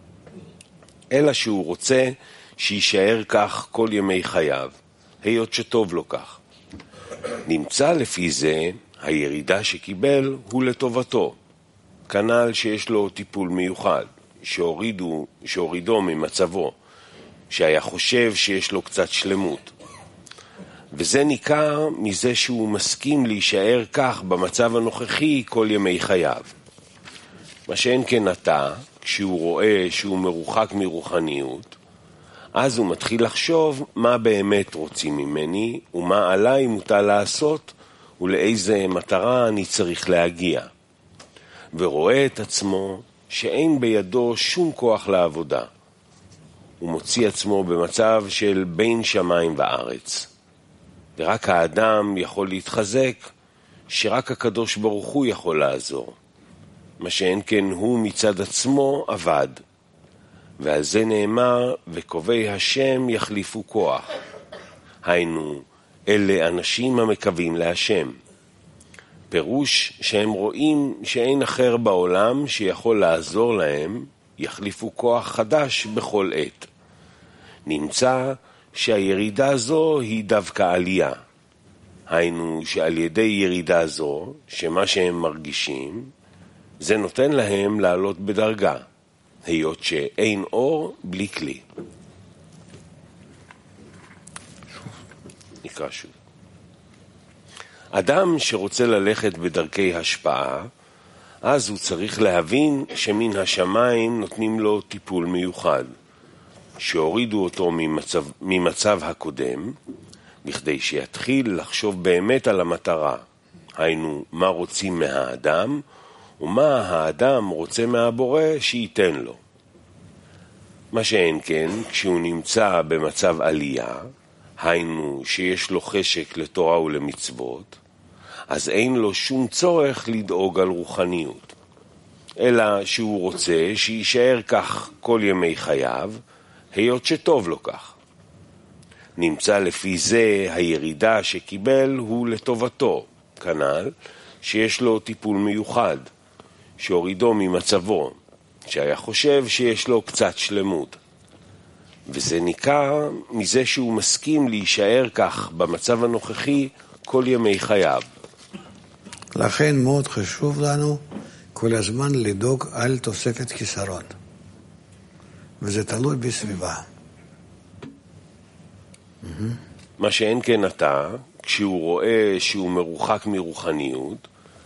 S1: אלא שהוא רוצה שישאר כך כל ימי חייו, היות שטוב לו כך. נמצא לפי זה, הירידה שקיבל הוא לטובתו. כנ"ל שיש לו טיפול מיוחד, שהורידו ממצבו, שהיה חושב שיש לו קצת שלמות. וזה ניכר מזה שהוא מסכים להישאר כך במצב הנוכחי כל ימי חייו. מה שאין כן עתה, כשהוא רואה שהוא מרוחק מרוחניות, אז הוא מתחיל לחשוב מה באמת רוצים ממני ומה עליי מוטל לעשות ולאיזה מטרה אני צריך להגיע. ורואה את עצמו שאין בידו שום כוח לעבודה. הוא מוציא עצמו במצב של בין שמיים וארץ. ורק האדם יכול להתחזק, שרק הקדוש ברוך הוא יכול לעזור. מה שאין כן הוא מצד עצמו עבד. ועל זה נאמר, וקובעי השם יחליפו כוח. היינו, אלה אנשים המקווים להשם. פירוש שהם רואים שאין אחר בעולם שיכול לעזור להם, יחליפו כוח חדש בכל עת. נמצא שהירידה זו היא דווקא עלייה. היינו שעל ידי ירידה זו, שמה שהם מרגישים, זה נותן להם לעלות בדרגה, היות שאין אור בלי כלי. נקרא שוב. אדם שרוצה ללכת בדרכי השפעה, אז הוא צריך להבין שמן השמיים נותנים לו טיפול מיוחד, שהורידו אותו ממצב הקודם, בכדי שיתחיל לחשוב באמת על המטרה, היינו מה רוצים מהאדם, ומה האדם רוצה מהבורא שייתן לו. מה שאין כן, כשהוא נמצא במצב עלייה, היינו שיש לו חשק לתורה ולמצוות, אז אין לו שום צורך לדאוג על רוחניות, אלא שהוא רוצה שישאר כך כל ימי חייו, היות שטוב לו כך. נמצא לפי זה הירידה שקיבל הוא לטובתו, כנ"ל שיש לו טיפול מיוחד, שהורידו ממצבו, שהיה חושב שיש לו קצת שלמות. וזה ניכר מזה שהוא מסכים להישאר כך במצב הנוכחי כל ימי חייו.
S2: לכן מאוד חשוב לנו כל הזמן לדאוג על תוספת חיסרון. וזה תלוי בסביבה.
S1: מה שאין כן אתה, כשהוא רואה שהוא מרוחק מרוחניות,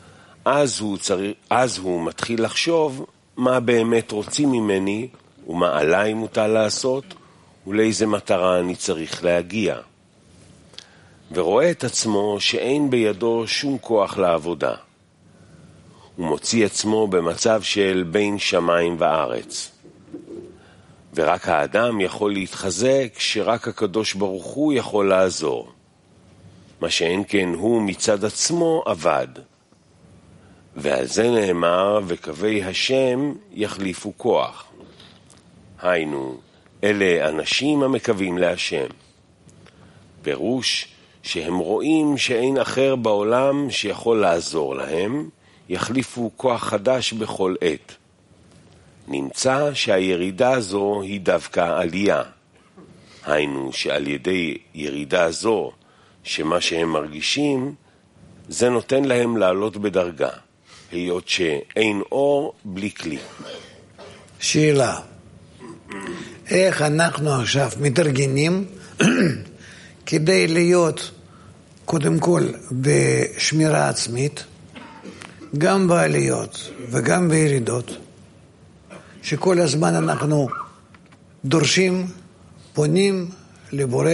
S1: אז הוא מתחיל לחשוב מה באמת רוצים ממני ומה עליי מוטל לעשות ולאיזה מטרה אני צריך להגיע. ורואה את עצמו שאין בידו שום כוח לעבודה. הוא מוציא עצמו במצב של בין שמיים וארץ. ורק האדם יכול להתחזק כשרק הקדוש ברוך הוא יכול לעזור. מה שאין כן הוא מצד עצמו עבד. ועל זה נאמר, וקווי השם יחליפו כוח. היינו, אלה אנשים המקווים להשם. פירוש שהם רואים שאין אחר בעולם שיכול לעזור להם, יחליפו כוח חדש בכל עת. נמצא שהירידה הזו היא דווקא עלייה. היינו שעל ידי ירידה זו, שמה שהם מרגישים, זה נותן להם לעלות בדרגה, היות שאין אור בלי כלי.
S2: שאלה, איך אנחנו עכשיו מתארגנים כדי להיות קודם כל בשמירה עצמית, גם בעליות וגם בירידות, שכל הזמן אנחנו דורשים, פונים לבורא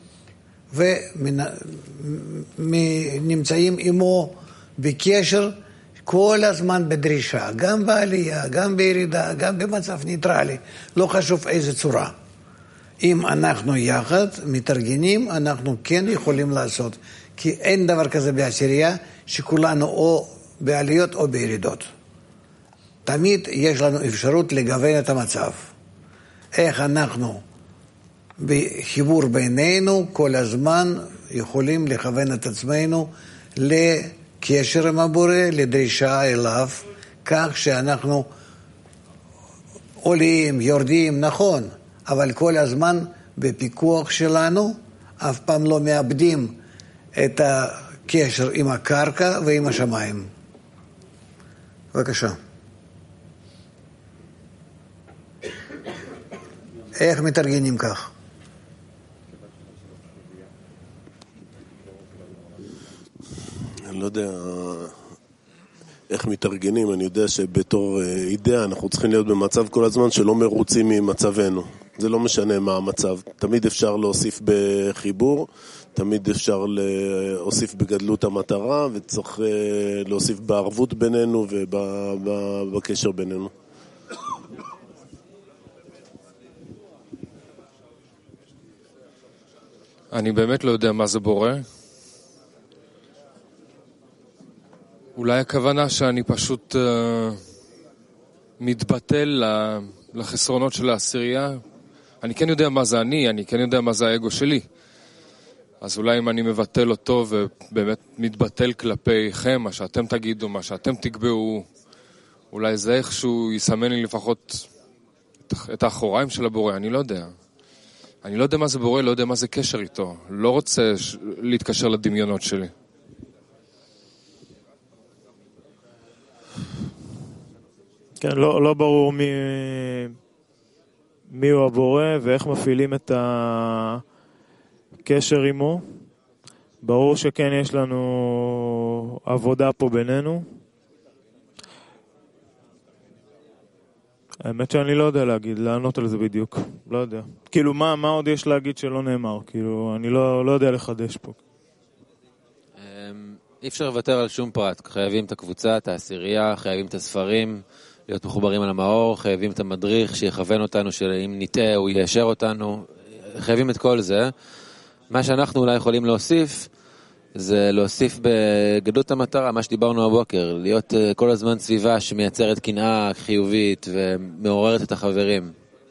S2: ונמצאים עמו בקשר כל הזמן בדרישה, גם בעלייה, גם בירידה, גם במצב ניטרלי, לא חשוב איזה צורה. אם אנחנו יחד מתארגנים, אנחנו כן יכולים לעשות, כי אין דבר כזה בעשירייה שכולנו או בעליות או בירידות. תמיד יש לנו אפשרות לגוון את המצב. איך אנחנו בחיבור בינינו כל הזמן יכולים לכוון את עצמנו לקשר עם הבורא, לדרישה אליו, כך שאנחנו עולים, יורדים, נכון, אבל כל הזמן בפיקוח שלנו, אף פעם לא מאבדים את הקשר עם הקרקע ועם השמיים. בבקשה. איך מתארגנים כך?
S6: אני לא יודע איך מתארגנים, אני יודע שבתור אידאה אנחנו צריכים להיות במצב כל הזמן שלא מרוצים ממצבנו. זה לא משנה מה המצב. תמיד אפשר להוסיף בחיבור, תמיד אפשר להוסיף בגדלות המטרה, וצריך להוסיף בערבות בינינו ובקשר בינינו.
S7: אני באמת לא יודע מה זה בורא. אולי הכוונה שאני פשוט מתבטל לחסרונות של העשירייה. אני כן יודע מה זה אני כן יודע מה זה האגו שלי. אז אולי אם אני מבטל אותו ובאמת מתבטל כלפיכם, מה שאתם תגידו, מה שאתם תקבעו, אולי זה איכשהו יסמן לי לפחות את האחוריים של הבורא, אני לא יודע. אני לא יודע מה זה בורא, לא יודע מה זה קשר איתו. לא רוצה להתקשר לדמיונות שלי.
S8: כן, לא ברור מי הוא הבורא ואיך מפעילים את הקשר עמו. ברור שכן יש לנו עבודה פה בינינו. האמת שאני לא יודע לענות על זה בדיוק. לא יודע. כאילו, מה עוד יש להגיד שלא נאמר? כאילו, אני לא יודע לחדש פה.
S9: אי אפשר לוותר על שום פרט. חייבים את הקבוצה, את העשירייה, חייבים את הספרים, להיות מחוברים על המאור, חייבים את המדריך שיכוון אותנו, שאם ניטה הוא יישר אותנו. חייבים את כל זה. מה שאנחנו אולי יכולים להוסיף, זה להוסיף בגדלות המטרה, מה שדיברנו הבוקר, להיות כל הזמן סביבה שמייצרת קנאה חיובית ומעוררת את החברים.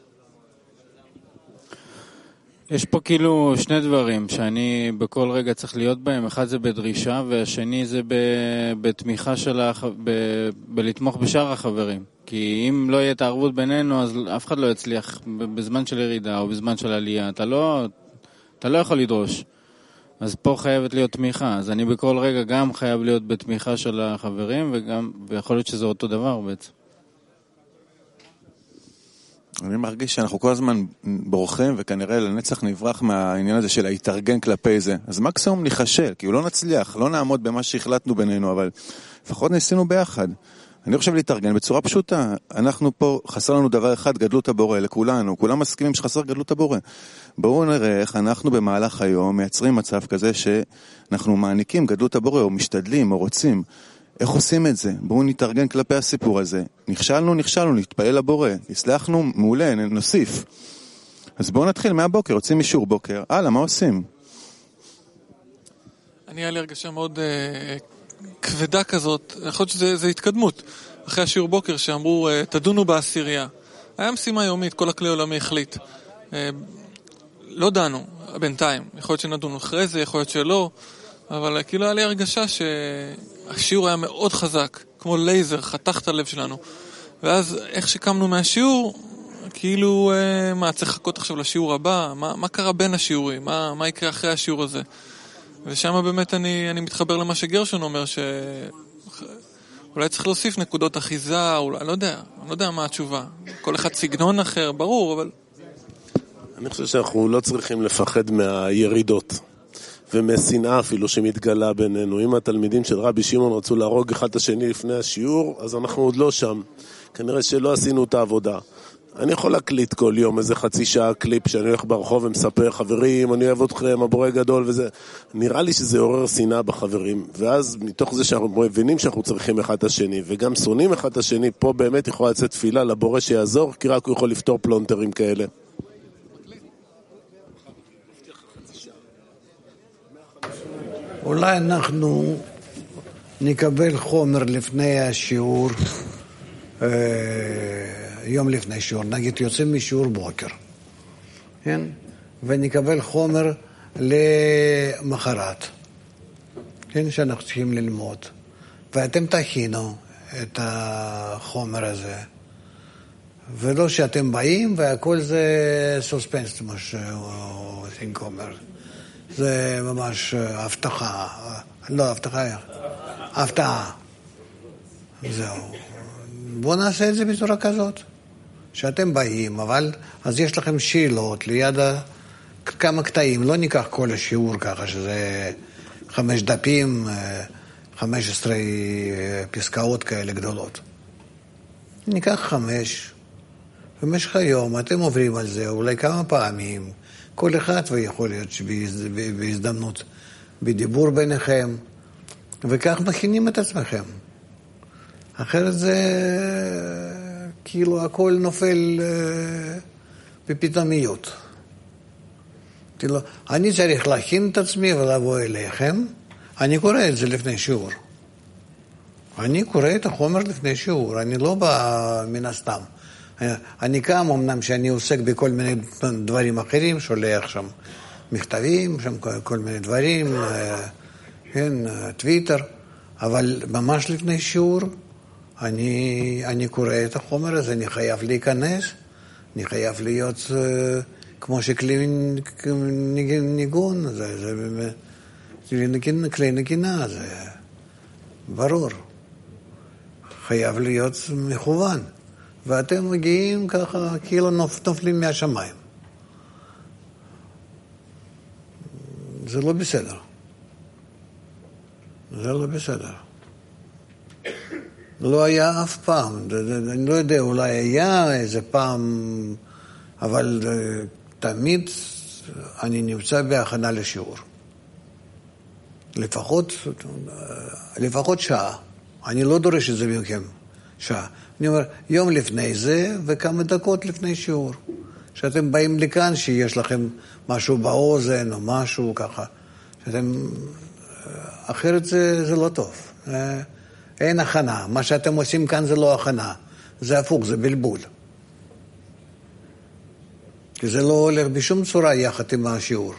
S3: יש פה כאילו שני דברים שאני בכל רגע צריך להיות בהם, אחד זה בדרישה והשני זה בתמיכה בלתמוך בשאר החברים. כי אם לא יהיה את הערבות בינינו, אז אף אחד לא יצליח בזמן של ירידה או בזמן של עלייה. אתה לא יכול לדרוש. אז פה חייבת להיות תמיכה. אז אני בכל רגע גם חייב להיות בתמיכה של החברים, ויכול להיות שזה אותו דבר בעצם.
S4: אני מרגיש שאנחנו כל הזמן בורחים, וכנראה לנצח נברח מהעניין הזה של להתארגן כלפי זה. אז מקסימום נחשל, כי לא נצליח, לא נעמוד במה שהחלטנו בינינו, אבל לפחות ניסינו ביחד. אני חושב להתארגן בצורה פשוטה. אנחנו פה, חסר לנו דבר אחד, גדלות הבורא, לכולנו. כולם מסכימים שחסר גדלות הבורא. בואו נראה איך אנחנו במהלך היום מייצרים מצב כזה שאנחנו מעניקים גדלות הבורא, או משתדלים, או רוצים. איך עושים את זה? בואו נתארגן כלפי הסיפור הזה. נכשלנו, נתפעל לבורא. הסלחנו, מעולה, נוסיף. אז בואו נתחיל מהבוקר, רוצים אישור בוקר. הלאה, מה עושים?
S5: אני היה לי הרגשה מאוד כבדה כזאת. אני חושב שזה התקדמות. אחרי השיעור בוקר שאמרו, תדונו בעשירייה. היה משימה יומית, כל הכלי העולמי החליט. לא דנו, בינתיים. יכול להיות שנדונו אחרי זה, יכול להיות שלא. אבל כאילו היה לי הרגשה שהשיעור היה מאוד חזק, כמו לייזר, חתך את הלב שלנו. ואז איך שקמנו מהשיעור, כאילו, צריך לחכות עכשיו לשיעור הבא? מה קרה בין השיעורים? מה יקרה אחרי השיעור הזה? ושם באמת אני מתחבר למה שגרשון אומר, שאולי צריך להוסיף נקודות אחיזה, אולי, אני לא יודע מה התשובה. כל אחד סגנון אחר, ברור, אבל...
S6: אני חושב שאנחנו לא צריכים לפחד מהירידות. ומשנאה אפילו שמתגלה בינינו. אם התלמידים של רבי שמעון רצו להרוג אחד את השני לפני השיעור, אז אנחנו עוד לא שם. כנראה שלא עשינו את העבודה. אני יכול להקליט כל יום איזה חצי שעה קליפ שאני הולך ברחוב ומספר, חברים, אני אוהב אתכם, הבורא גדול וזה. נראה לי שזה עורר שנאה בחברים. ואז מתוך זה שאנחנו מבינים שאנחנו צריכים אחד את השני, וגם שונאים אחד את השני, פה באמת יכולה לצאת תפילה לבורא שיעזור, כי רק הוא יכול לפתור פלונטרים כאלה.
S2: אולי אנחנו נקבל חומר לפני השיעור, יום לפני שיעור, נגיד יוצאים משיעור בוקר, כן? ונקבל חומר למחרת, כן? שאנחנו צריכים ללמוד, ואתם תכינו את החומר הזה, ולא שאתם באים והכל זה סוספנס, מה שסינק אומר. זה ממש הבטחה, לא הבטחה, הפתעה. זהו. בואו נעשה את זה בצורה כזאת, שאתם באים, אבל אז יש לכם שאלות ליד כמה קטעים, לא ניקח כל השיעור ככה, שזה 5 דפים, 15 פסקאות כאלה גדולות. ניקח 5, במשך היום אתם עוברים על זה אולי כמה פעמים, כל אחד, ויכול להיות שבהזדמנות בדיבור ביניכם, וכך מכינים את עצמכם. אחרת זה כאילו הכל נופל בפתאומיות. אני צריך להכין את עצמי ולבוא אליכם, אני קורא את זה לפני שיעור. אני קורא את החומר לפני שיעור, אני לא בא מן הסתם. אני קם, אמנם שאני עוסק בכל מיני דברים אחרים, שולח שם מכתבים, שם כל מיני דברים, כן, טוויטר, אבל ממש לפני שיעור, אני קורא את החומר הזה, אני חייב להיכנס, אני חייב להיות כמו שכלי ניגון, זה כלי נגינה, זה ברור. חייב להיות מכוון. ואתם מגיעים ככה, כאילו נופלים מהשמיים. זה לא בסדר. זה לא בסדר. לא היה אף פעם. אני לא יודע, אולי היה איזה פעם, אבל תמיד אני נמצא בהכנה לשיעור. לפחות שעה. אני לא דורש את זה מכם. שעה. אני אומר, יום לפני זה וכמה דקות לפני שיעור. שאתם באים לכאן, שיש לכם משהו באוזן או משהו ככה. אחרת זה לא טוב. אין הכנה. מה שאתם עושים כאן זה לא הכנה. זה הפוך, זה בלבול. כי זה לא הולך בשום צורה יחד עם השיעור.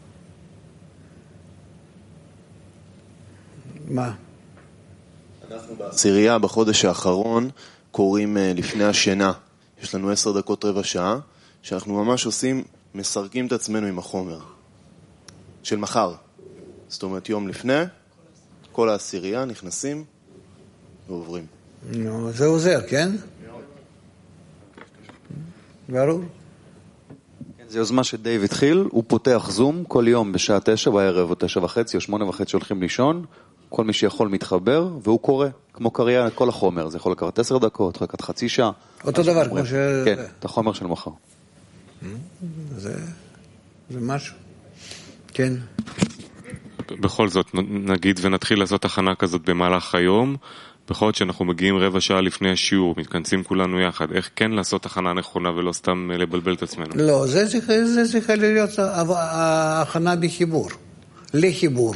S2: מה?
S14: אנחנו בעשירייה בחודש האחרון קוראים לפני השינה. יש לנו 10 דקות רבע שעה, שאנחנו ממש מסרקים את עצמנו עם החומר של מחר. זאת אומרת, יום לפני, כל העשירייה נכנסים ועוברים.
S2: זה עוזר, כן? ברור.
S15: זו יוזמה שדייב התחיל, הוא פותח זום כל יום בשעה 9 בערב או 9:30 או 8:30 הולכים לישון, כל מי שיכול מתחבר והוא קורא, כמו קריאה, כל החומר, זה יכול לקחת 10 דקות, לקחת חצי שעה.
S2: אותו דבר כמו ש...
S15: כן, את החומר של מחר.
S2: זה משהו. כן.
S16: בכל זאת, נגיד ונתחיל לעשות הכנה כזאת במהלך היום, בכל זאת שאנחנו מגיעים רבע שעה לפני השיעור, מתכנסים כולנו יחד, איך כן לעשות הכנה נכונה ולא סתם לבלבל את עצמנו?
S2: לא, זה צריך להיות הכנה בחיבור, לחיבור.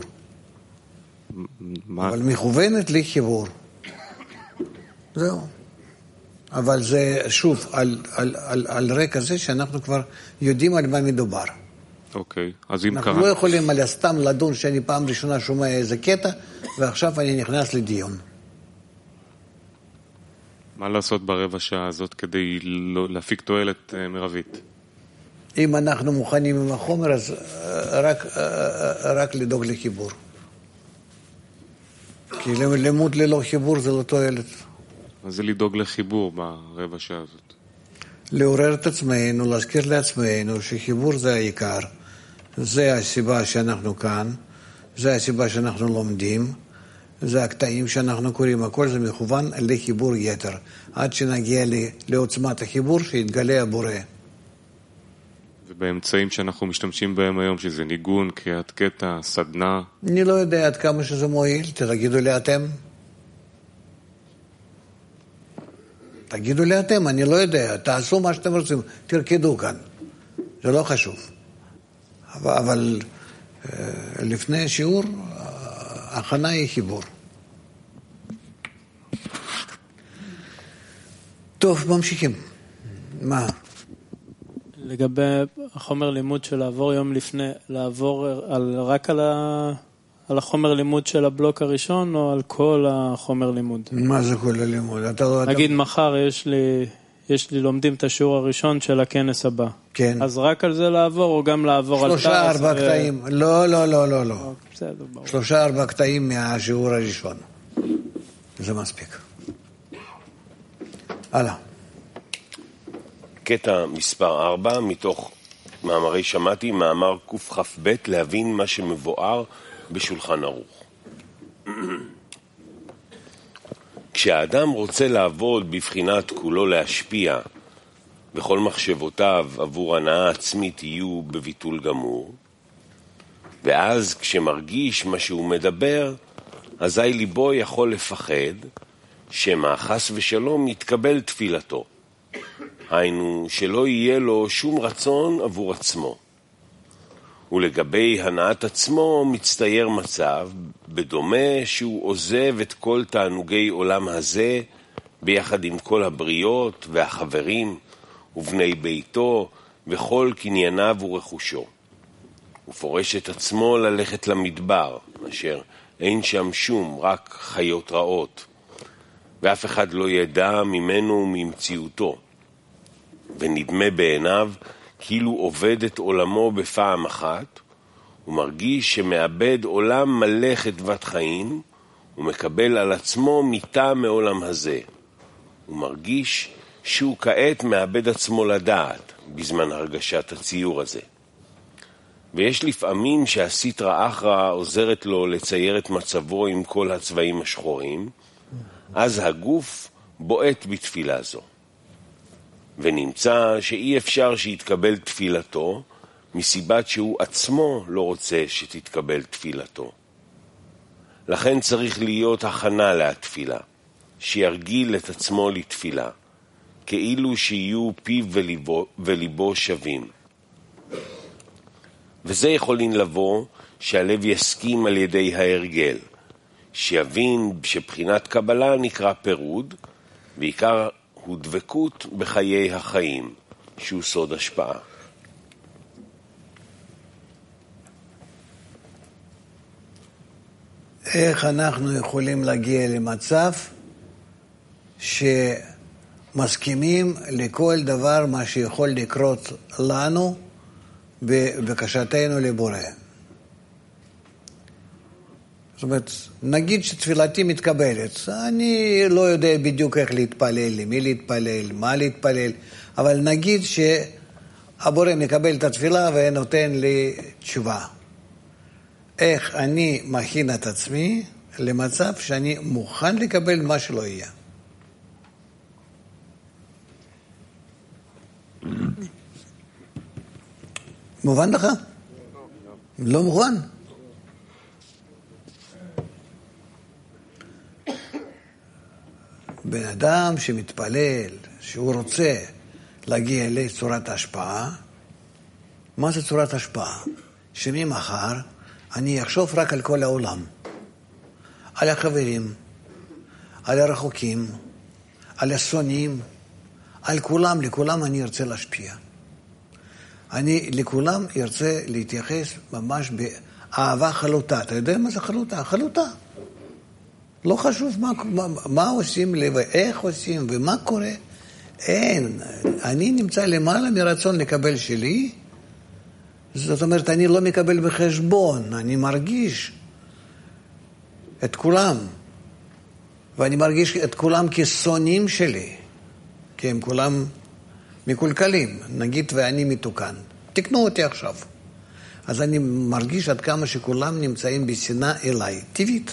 S2: אבל מכוונת לחיבור. זהו. אבל זה שוב, על רקע זה שאנחנו כבר יודעים על מה מדובר.
S16: אוקיי, אז אם
S2: אנחנו לא יכולים על סתם לדון שאני פעם ראשונה שומע איזה קטע, ועכשיו אני נכנס לדיון.
S16: מה לעשות ברבע שעה הזאת כדי להפיק תועלת מרבית?
S2: אם אנחנו מוכנים עם החומר, אז רק לדאוג לחיבור. כי לימוד ללא חיבור זה לא תועלת.
S16: אז זה לדאוג לחיבור ברבע שעה הזאת.
S2: לעורר את עצמנו, להזכיר לעצמנו שחיבור זה העיקר. זה הסיבה שאנחנו כאן, זה הסיבה שאנחנו לומדים, זה הקטעים שאנחנו קוראים, הכל זה מכוון לחיבור יתר, עד שנגיע לעוצמת החיבור שיתגלה הבורא.
S16: ובאמצעים שאנחנו משתמשים בהם היום, שזה ניגון, קריאת קטע, סדנה.
S2: אני לא יודע עד כמה שזה מועיל, תגידו לי אתם. תגידו לי אתם, אני לא יודע, תעשו מה שאתם רוצים, תרקדו כאן, זה לא חשוב. אבל לפני שיעור, הכנה היא חיבור. טוב, ממשיכים. מה?
S11: לגבי החומר לימוד של לעבור יום לפני, לעבור רק על החומר לימוד של הבלוק הראשון, או על כל החומר לימוד?
S2: מה זה כל הלימוד?
S11: נגיד מחר יש לי לומדים את השיעור הראשון של הכנס הבא.
S2: כן.
S11: אז רק על זה לעבור, או גם לעבור על
S2: 3-4 קטעים. לא. 3-4 קטעים מהשיעור הראשון. זה מספיק. הלאה.
S1: קטע מספר 4 מתוך מאמרי שמעתי, מאמר קכ"ב, להבין מה שמבואר בשולחן ערוך. כשהאדם רוצה לעבוד בבחינת כולו להשפיע, וכל מחשבותיו עבור הנאה עצמית יהיו בביטול גמור, ואז כשמרגיש מה שהוא מדבר, אזי ליבו יכול לפחד שמה חס ושלום יתקבל תפילתו. היינו שלא יהיה לו שום רצון עבור עצמו. ולגבי הנעת עצמו מצטייר מצב בדומה שהוא עוזב את כל תענוגי עולם הזה ביחד עם כל הבריות והחברים ובני ביתו וכל קנייניו ורכושו. הוא פורש את עצמו ללכת למדבר, אשר אין שם שום, רק חיות רעות, ואף אחד לא ידע ממנו וממציאותו. ונדמה בעיניו כאילו עובד את עולמו בפעם אחת, ומרגיש שמאבד עולם מלא חדוות חיים, ומקבל על עצמו מיטה מעולם הזה. הוא מרגיש שהוא כעת מאבד עצמו לדעת, בזמן הרגשת הציור הזה. ויש לפעמים שהסטרא אחרא עוזרת לו לצייר את מצבו עם כל הצבעים השחורים, אז הגוף בועט בתפילה זו. ונמצא שאי אפשר שיתקבל תפילתו, מסיבת שהוא עצמו לא רוצה שתתקבל תפילתו. לכן צריך להיות הכנה להתפילה, שירגיל את עצמו לתפילה, כאילו שיהיו פיו וליבו שווים. וזה יכולים לבוא שהלב יסכים על ידי ההרגל, שיבין שבחינת קבלה נקרא פירוד, בעיקר הוא דבקות בחיי החיים, שהוא סוד השפעה.
S2: איך אנחנו יכולים להגיע למצב שמסכימים לכל דבר מה שיכול לקרות לנו בבקשתנו לבורא? זאת אומרת, נגיד שתפילתי מתקבלת, אני לא יודע בדיוק איך להתפלל, למי להתפלל, מה להתפלל, אבל נגיד שהבורא מקבל את התפילה ונותן לי תשובה. איך אני מכין את עצמי למצב שאני מוכן לקבל מה שלא יהיה. מובן לך? לא מובן? בן אדם שמתפלל, שהוא רוצה להגיע לצורת השפעה, מה זה צורת השפעה? שממחר אני אחשוב רק על כל העולם, על החברים, על הרחוקים, על השונאים, על כולם, לכולם אני ארצה להשפיע. אני לכולם ארצה להתייחס ממש באהבה חלוטה. אתה יודע מה זה חלוטה? חלוטה. לא חשוב מה עושים לי ואיך עושים ומה קורה. אין. אני נמצא למעלה מרצון לקבל שלי. זאת אומרת, אני לא מקבל בחשבון. אני מרגיש את כולם. ואני מרגיש את כולם כשונאים שלי. כי הם כולם מקולקלים. נגיד ואני מתוקן. תקנו אותי עכשיו. אז אני מרגיש עד כמה שכולם נמצאים בשנאה אליי. טבעית.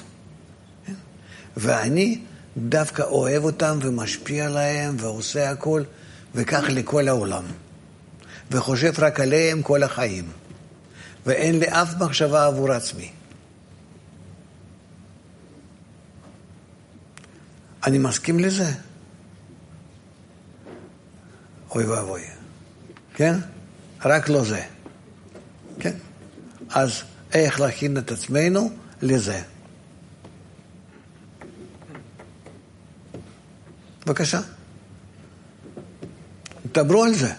S2: ואני דווקא אוהב אותם ומשפיע עליהם ועושה הכל, וכך לכל העולם. וחושב רק עליהם כל החיים. ואין לי אף מחשבה עבור עצמי. אני מסכים לזה? אוי ואבוי. כן? רק לא זה. כן? אז איך להכין את עצמנו לזה? בבקשה. דברו על זה.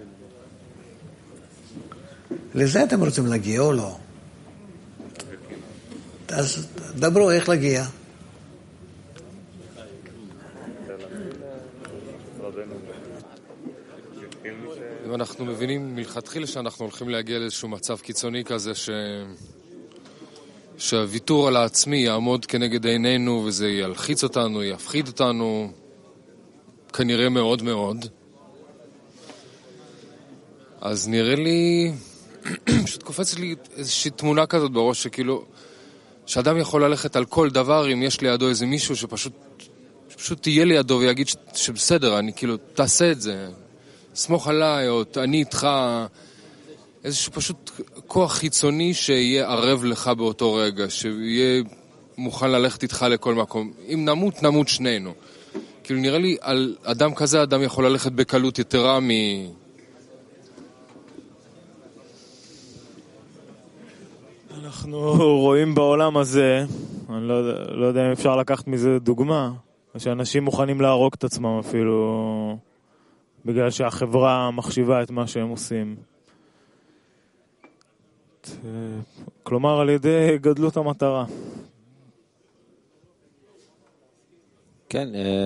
S2: לזה אתם רוצים להגיע או לא? אז דברו איך להגיע.
S7: אם אנחנו מבינים מלכתחילה שאנחנו הולכים להגיע לאיזשהו מצב קיצוני כזה שהוויתור על העצמי יעמוד כנגד עינינו וזה ילחיץ אותנו, יפחיד אותנו כנראה מאוד מאוד, אז נראה לי פשוט קופץ לי איזושהי תמונה כזאת בראש שכאילו שאדם יכול ללכת על כל דבר אם יש לידו איזה מישהו שפשוט תהיה לידו ויגיד שבסדר, אני כאילו תעשה את זה, סמוך עליי או אני איתך, איזשהו פשוט כוח חיצוני שיהיה ערב לך באותו רגע, שיהיה מוכן ללכת איתך לכל מקום. אם נמות, נמות שנינו. כאילו נראה לי על אדם כזה, אדם יכול ללכת בקלות יתרה
S8: אנחנו רואים בעולם הזה, אני לא יודע אם אפשר לקחת מזה דוגמה, שאנשים מוכנים להרוג את עצמם אפילו בגלל שהחברה מחשיבה את מה שהם עושים. כלומר, על ידי גדלות המטרה.
S9: כן,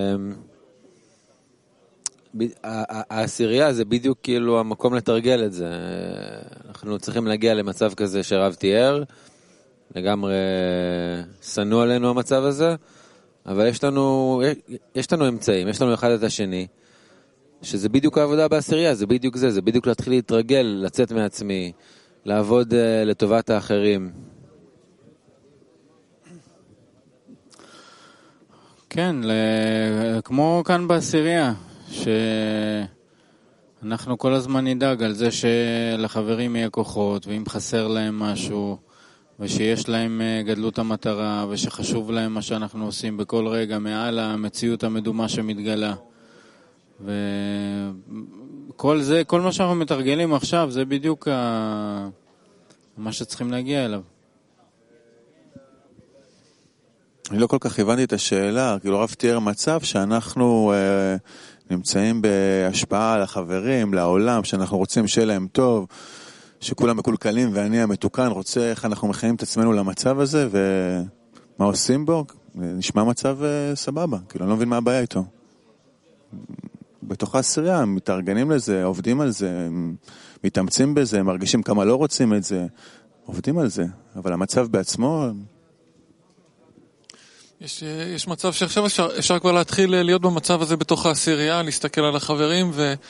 S9: העשירייה זה בדיוק כאילו המקום לתרגל את זה. אנחנו צריכים להגיע למצב כזה שרב תיאר, לגמרי סנו עלינו המצב הזה, אבל יש לנו אמצעים, יש לנו אחד את השני, שזה בדיוק העבודה בעשירייה, זה בדיוק זה בדיוק להתחיל להתרגל, לצאת מעצמי, לעבוד לטובת האחרים.
S3: כן, כמו כאן בעשירייה, שאנחנו כל הזמן נדאג על זה שלחברים יהיה כוחות, ואם חסר להם משהו, ושיש להם גדלות המטרה, ושחשוב להם מה שאנחנו עושים בכל רגע, מעל המציאות המדומה שמתגלה. וכל זה, כל מה שאנחנו מתרגלים עכשיו, זה בדיוק מה שצריכים להגיע אליו.
S17: אני לא כל כך הבנתי את השאלה, כאילו רב תיאר מצב שאנחנו נמצאים בהשפעה על החברים, לעולם, שאנחנו רוצים שיהיה להם טוב, שכולם מקולקלים ואני המתוקן, רוצה איך אנחנו מכינים את עצמנו למצב הזה ומה עושים בו, נשמע מצב סבבה, כאילו אני לא מבין מה הבעיה איתו. בתוך העשירייה הם מתארגנים לזה, עובדים על זה, מתאמצים בזה, מרגישים כמה לא רוצים את זה, עובדים על זה, אבל המצב בעצמו
S5: יש מצב שעכשיו אפשר כבר להתחיל להיות במצב הזה בתוך העשירייה, להסתכל על החברים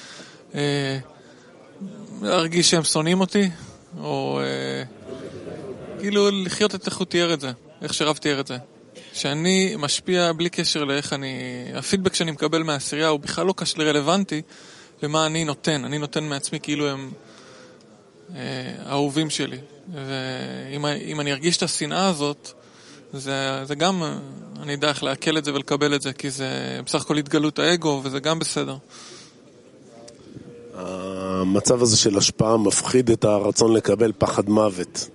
S5: ולהרגיש שהם שונאים אותי, או כאילו לחיות את איך הוא תיאר את זה, איך שרב תיאר את זה. שאני משפיע בלי קשר לאיך הפידבק שאני מקבל מהעשירייה הוא בכלל לא קשר רלוונטי למה אני נותן. אני נותן מעצמי כאילו הם האהובים שלי. ואם אני ארגיש את השנאה הזאת, זה גם, אני יודע איך להקל את זה ולקבל את זה, כי זה בסך הכל התגלות האגו, וזה גם בסדר.
S6: המצב הזה של השפעה מפחיד את הרצון לקבל פחד מוות.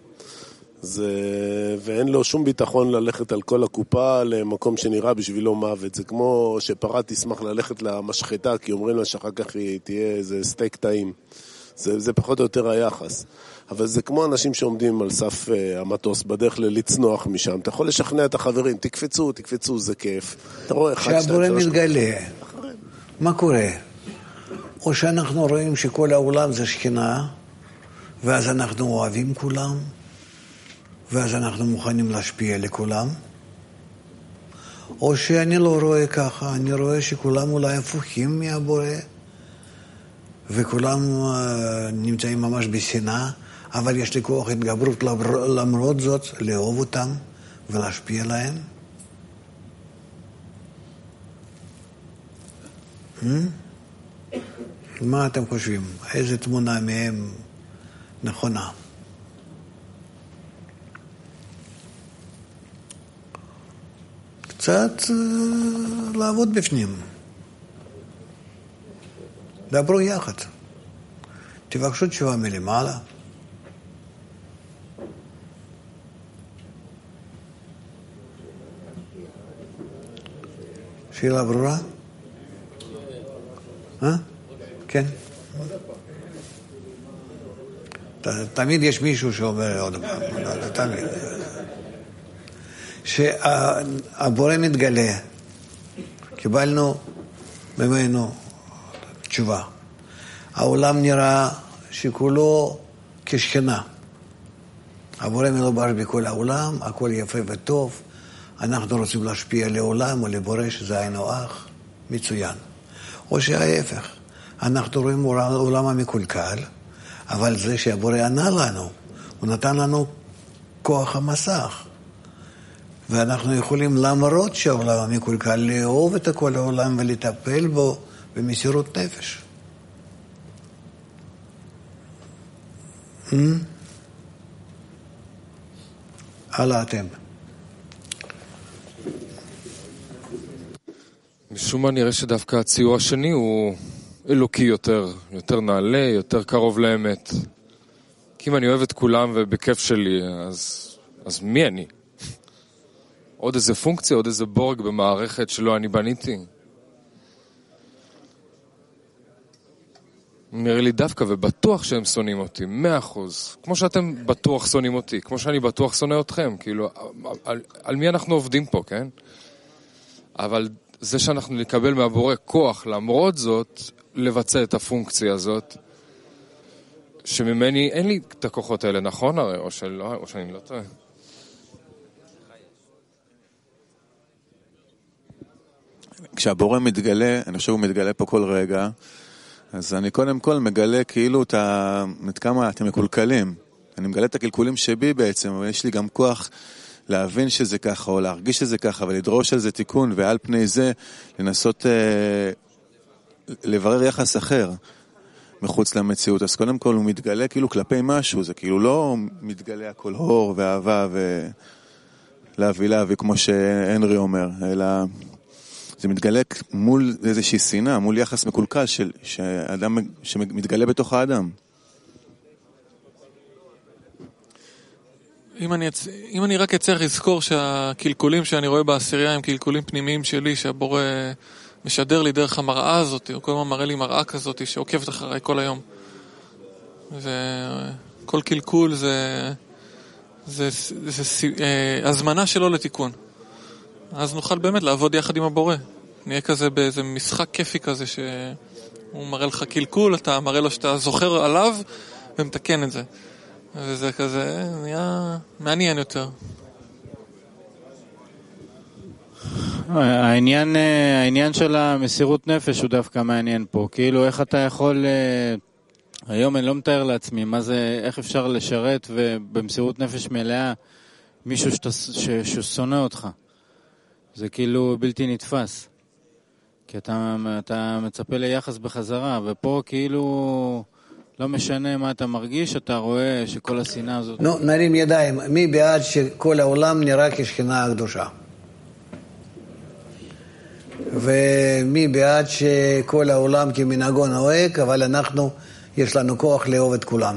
S6: ואין לו שום ביטחון ללכת על כל הקופה למקום שנראה בשבילו מוות. זה כמו שפרה תשמח ללכת למשחטה, כי אומרים לה שאחר כך היא תהיה איזה סטייק טעים. זה פחות או יותר היחס. אבל זה כמו אנשים שעומדים על סף המטוס בדרך לצנוח משם. אתה יכול לשכנע את החברים, תקפצו, זה כיף. אתה רואה
S2: שהבורא מתגלה. מה קורה? או שאנחנו רואים שכל העולם זה שכינה, ואז אנחנו אוהבים כולם, ואז אנחנו מוכנים להשפיע לכולם, או שאני לא רואה ככה, אני רואה שכולם אולי הפוכים מהבורא, וכולם נמצאים ממש בשנאה, אבל יש לי כוח התגברות למרות זאת, לאהוב אותם ולהשפיע להם. מה אתם חושבים? איזה תמונה מהם נכונה? קצת לעבוד בפנים. דברו יחד. תבקשו תשובה מלמעלה. שאלה ברורה? כן. תמיד יש מישהו שאומר עוד פעם. תמיד. שהבורא מתגלה. קיבלנו ממנו תשובה. העולם נראה שכולו כשכנה. הבורא מלובש בכל העולם, הכל יפה וטוב. אנחנו רוצים להשפיע לעולם או לבורא שזה היינו אח, מצוין. או שההפך, אנחנו רואים עולם המקולקל, אבל זה שהבורא ענה לנו, הוא נתן לנו כוח המסך. ואנחנו יכולים למרות שהעולם המקולקל לאהוב את כל העולם ולטפל בו במסירות נפש. הלאה אתם.
S7: משום מה נראה שדווקא הציור השני הוא אלוקי יותר נעלה, יותר קרוב לאמת. כי אם אני אוהב את כולם ובכיף שלי, אז מי אני? עוד איזה פונקציה, עוד איזה בורג במערכת שלא אני בניתי? נראה לי דווקא ובטוח שהם שונאים אותי, 100%. כמו שאתם בטוח שונאים אותי, כמו שאני בטוח שונא אתכם. כאילו, על מי אנחנו עובדים פה, כן? אבל זה שאנחנו נקבל מהבורא כוח, למרות זאת, לבצע את הפונקציה הזאת, שממני אין לי את הכוחות האלה, נכון הרי? או שאני לא טועה.
S17: כשהבורא מתגלה, אני חושב הוא מתגלה פה כל רגע, אז אני קודם כל מגלה כאילו את כמה אתם מקולקלים. אני מגלה את הקלקולים שבי בעצם, אבל יש לי גם כוח להבין שזה ככה, או להרגיש שזה ככה, ולדרוש על זה תיקון, ועל פני זה לנסות לברר יחס אחר מחוץ למציאות. אז קודם כל הוא מתגלה כאילו כלפי משהו, זה כאילו לא מתגלה הכל אור ואהבה ולהביא כמו שהנרי אומר, אלא זה מתגלה מול איזושהי שנאה, מול יחס מקולקל שאדם שמתגלה בתוך האדם.
S5: אם אני רק אצליח לזכור שהקלקולים שאני רואה בעשירייה הם קלקולים פנימיים שלי, שהבורא משדר לי דרך המראה הזאת, הוא כל הזמן מראה לי מראה כזאת שעוקבת אחריי כל היום. וכל קלקול זה הזמנה שלו לתיקון. אז נוכל באמת לעבוד יחד עם הבורא. נהיה כזה באיזה משחק כיפי כזה שהוא מראה לך קלקול, אתה מראה לו שאתה זוכר עליו ומתקן את זה. וזה כזה נהיה מעניין יותר.
S3: העניין של המסירות נפש הוא דווקא מעניין פה. כאילו איך אתה יכול, היום אני לא מתאר לעצמי, מה זה, איך אפשר לשרת ובמסירות נפש מלאה מישהו ששונא אותך. זה כאילו בלתי נתפס. כי אתה מצפה ליחס בחזרה, ופה כאילו לא משנה מה אתה מרגיש, אתה רואה שכל השנאה הזאת...
S2: נו, נרים ידיים. מי בעד שכל העולם נראה כשכינה הקדושה? ומי בעד שכל העולם כמנהגו נוהג, אבל אנחנו, יש לנו כוח לאהוב את כולם?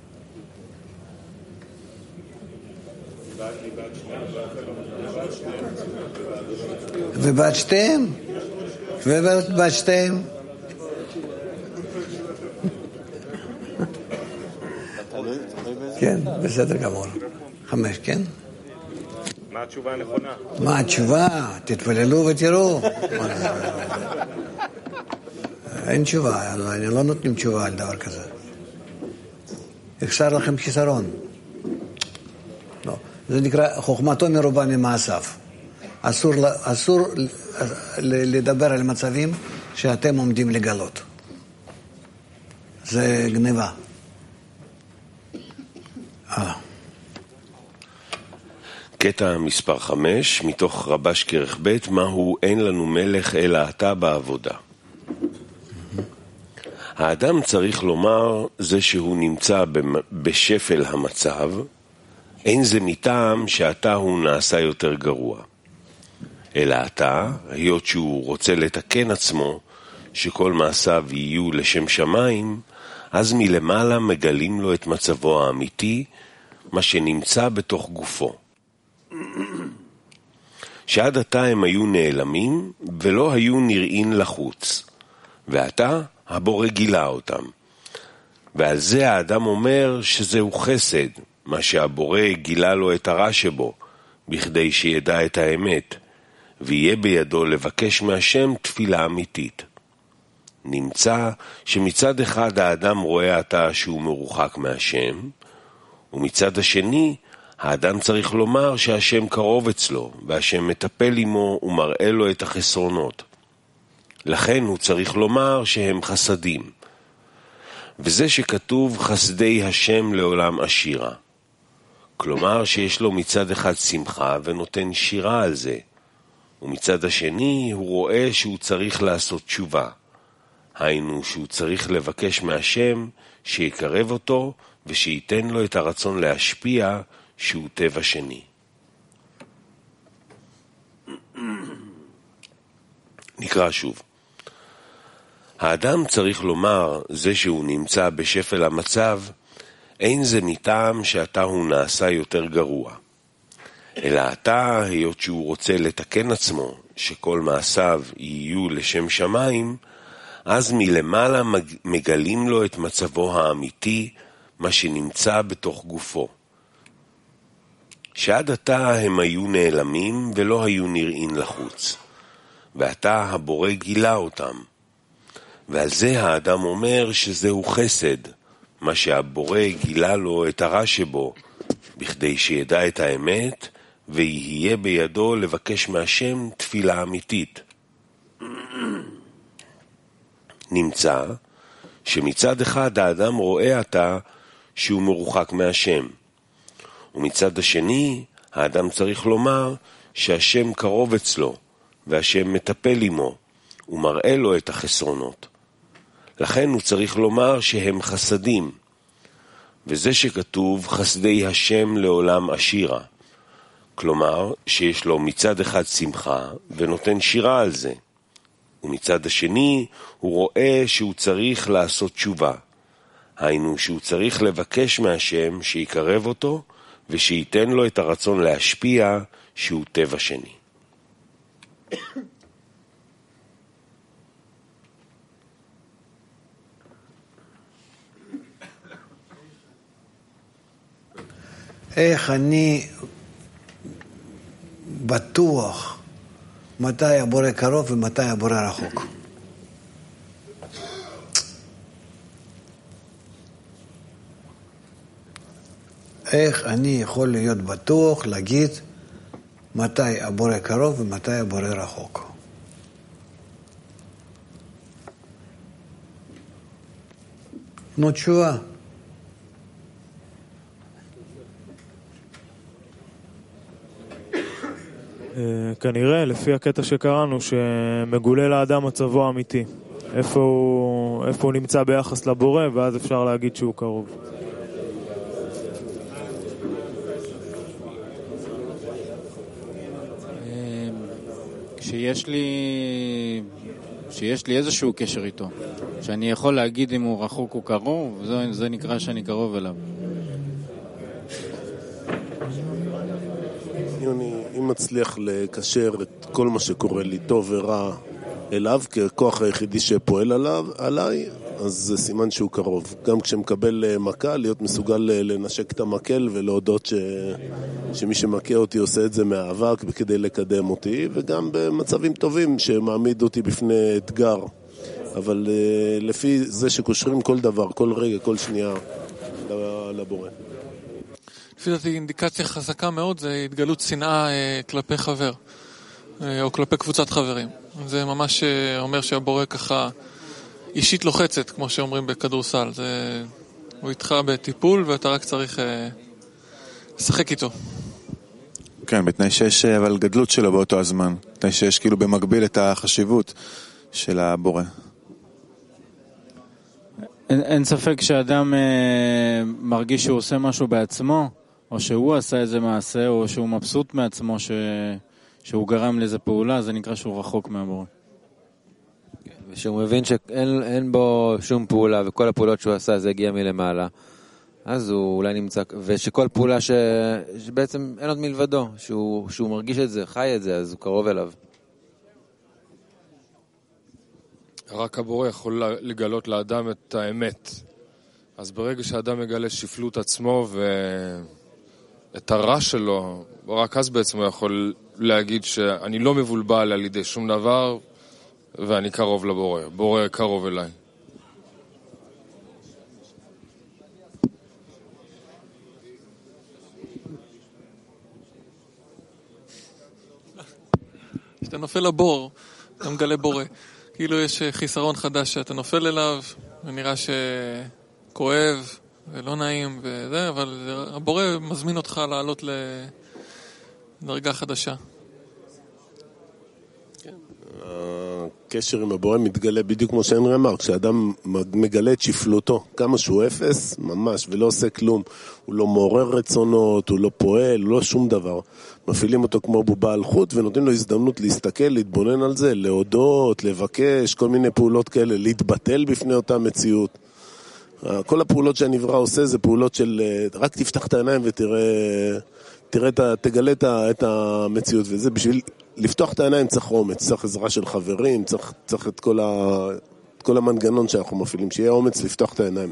S2: ובעד שתיהם? ובעד שתיהם? כן, בסדר גמור. 5, כן?
S16: מה התשובה הנכונה?
S2: מה התשובה? תתפללו ותראו. אין תשובה, אני לא נותנים תשובה על דבר כזה. יחסר לכם חיסרון. לא. זה נקרא חוכמתו מרובה ממעשיו. אסור לדבר על מצבים שאתם עומדים לגלות. זה גניבה.
S1: קטע מספר 5, מתוך רבש כרך ב', מהו אין לנו מלך אלא אתה בעבודה. האדם צריך לומר, זה שהוא נמצא בשפל המצב, אין זה מטעם שאתה הוא נעשה יותר גרוע. אלא אתה, היות שהוא רוצה לתקן עצמו, שכל מעשיו יהיו לשם שמיים, אז מלמעלה מגלים לו את מצבו האמיתי, מה שנמצא בתוך גופו. שעד עתה הם היו נעלמים ולא היו נראים לחוץ, ועתה הבורא גילה אותם. ועל זה האדם אומר שזהו חסד, מה שהבורא גילה לו את הרע שבו, בכדי שידע את האמת, ויהיה בידו לבקש מהשם תפילה אמיתית. נמצא שמצד אחד האדם רואה עתה שהוא מרוחק מהשם, ומצד השני האדם צריך לומר שהשם קרוב אצלו, והשם מטפל עמו ומראה לו את החסרונות. לכן הוא צריך לומר שהם חסדים. וזה שכתוב חסדי השם לעולם עשירה. כלומר שיש לו מצד אחד שמחה ונותן שירה על זה, ומצד השני הוא רואה שהוא צריך לעשות תשובה. היינו שהוא צריך לבקש מהשם שיקרב אותו ושייתן לו את הרצון להשפיע שהוא טבע שני. נקרא שוב. האדם צריך לומר, זה שהוא נמצא בשפל המצב, אין זה מטעם שאתה הוא נעשה יותר גרוע. אלא אתה, היות שהוא רוצה לתקן עצמו, שכל מעשיו יהיו לשם שמיים, אז מלמעלה מגלים לו את מצבו האמיתי, מה שנמצא בתוך גופו. שעד עתה הם היו נעלמים ולא היו נראים לחוץ, ועתה הבורא גילה אותם. ועל זה האדם אומר שזהו חסד, מה שהבורא גילה לו את הרע שבו, בכדי שידע את האמת, ויהיה בידו לבקש מהשם תפילה אמיתית. נמצא שמצד אחד האדם רואה עתה שהוא מרוחק מהשם, ומצד השני האדם צריך לומר שהשם קרוב אצלו, והשם מטפל עמו, ומראה לו את החסרונות. לכן הוא צריך לומר שהם חסדים, וזה שכתוב חסדי השם לעולם עשירה. כלומר שיש לו מצד אחד שמחה ונותן שירה על זה, ומצד השני הוא רואה שהוא צריך לעשות תשובה. היינו שהוא צריך לבקש מהשם שיקרב אותו ושייתן לו את הרצון להשפיע שהוא טבע שני.
S2: איך אני בטוח מתי הבורא קרוב ומתי הבורא רחוק? איך אני יכול להיות בטוח להגיד מתי הבורא קרוב ומתי הבורא רחוק. תנו תשובה.
S8: כנראה, לפי הקטע שקראנו, שמגולה לאדם מצבו האמיתי. איפה הוא נמצא ביחס לבורא, ואז אפשר להגיד שהוא קרוב.
S3: שיש לי איזשהו קשר איתו, שאני יכול להגיד אם הוא רחוק או קרוב, זה נקרא שאני קרוב אליו.
S6: אם מצליח לקשר את כל מה שקורה לי טוב ורע אליו, ככוח היחידי שפועל עליי, אז זה סימן שהוא קרוב. גם כשמקבל מכה, להיות מסוגל לנשק את המקל ולהודות שמי שמכה אותי עושה את זה מאהבה כדי לקדם אותי, וגם במצבים טובים שמעמיד אותי בפני אתגר. אבל לפי זה שקושרים כל דבר, כל רגע, כל שנייה לבורא.
S5: לפי דעתי אינדיקציה חזקה מאוד זה התגלות שנאה כלפי חבר או כלפי קבוצת חברים. זה ממש אומר שהבורא ככה אישית לוחצת, כמו שאומרים בכדורסל. הוא איתך בטיפול ואתה רק צריך לשחק איתו.
S17: כן, בתנאי שיש אבל גדלות שלו באותו הזמן. בתנאי שיש כאילו במקביל את החשיבות של הבורא.
S3: אין ספק שאדם מרגיש שהוא עושה משהו בעצמו, או שהוא עשה איזה מעשה, או שהוא מבסוט מעצמו שהוא גרם לאיזה פעולה, זה נקרא שהוא רחוק מהבורא.
S9: ושהוא מבין שאין בו שום פעולה, וכל הפעולות שהוא עשה זה הגיע מלמעלה, אז הוא אולי נמצא, ושכל פעולה שבעצם אין עוד מלבדו, שהוא מרגיש את זה, חי את זה, אז הוא קרוב אליו.
S7: רק הבורא יכול לגלות לאדם את האמת. אז ברגע שהאדם מגלה שפלות עצמו ואת הרע שלו, רק אז בעצם הוא יכול להגיד שאני לא מבולבל על ידי שום דבר, ואני קרוב לבורא. בורא קרוב אליי.
S5: כשאתה נופל לבור, אתה מגלה בורא. כאילו יש חיסרון חדש שאתה נופל אליו, ונראה שכואב ולא נעים וזה, אבל הבורא מזמין אותך לעלות לדרגה חדשה.
S6: הקשר עם הבורא מתגלה בדיוק כמו שהנרי אמר, כשאדם מגלה את שפלותו, כמה שהוא אפס, ממש, ולא עושה כלום. הוא לא מעורר רצונות, הוא לא פועל, הוא לא שום דבר. מפעילים אותו כמו בובה על חוט, ונותנים לו הזדמנות להסתכל, להתבונן על זה, להודות, לבקש, כל מיני פעולות כאלה, להתבטל בפני אותה מציאות. כל הפעולות שהנברא עושה זה פעולות של, רק תפתח את העיניים תגלה את המציאות, וזה בשביל לפתוח את העיניים צריך אומץ, צריך עזרה של חברים, צריך את כל המנגנון שאנחנו מפעילים, שיהיה אומץ לפתוח את העיניים.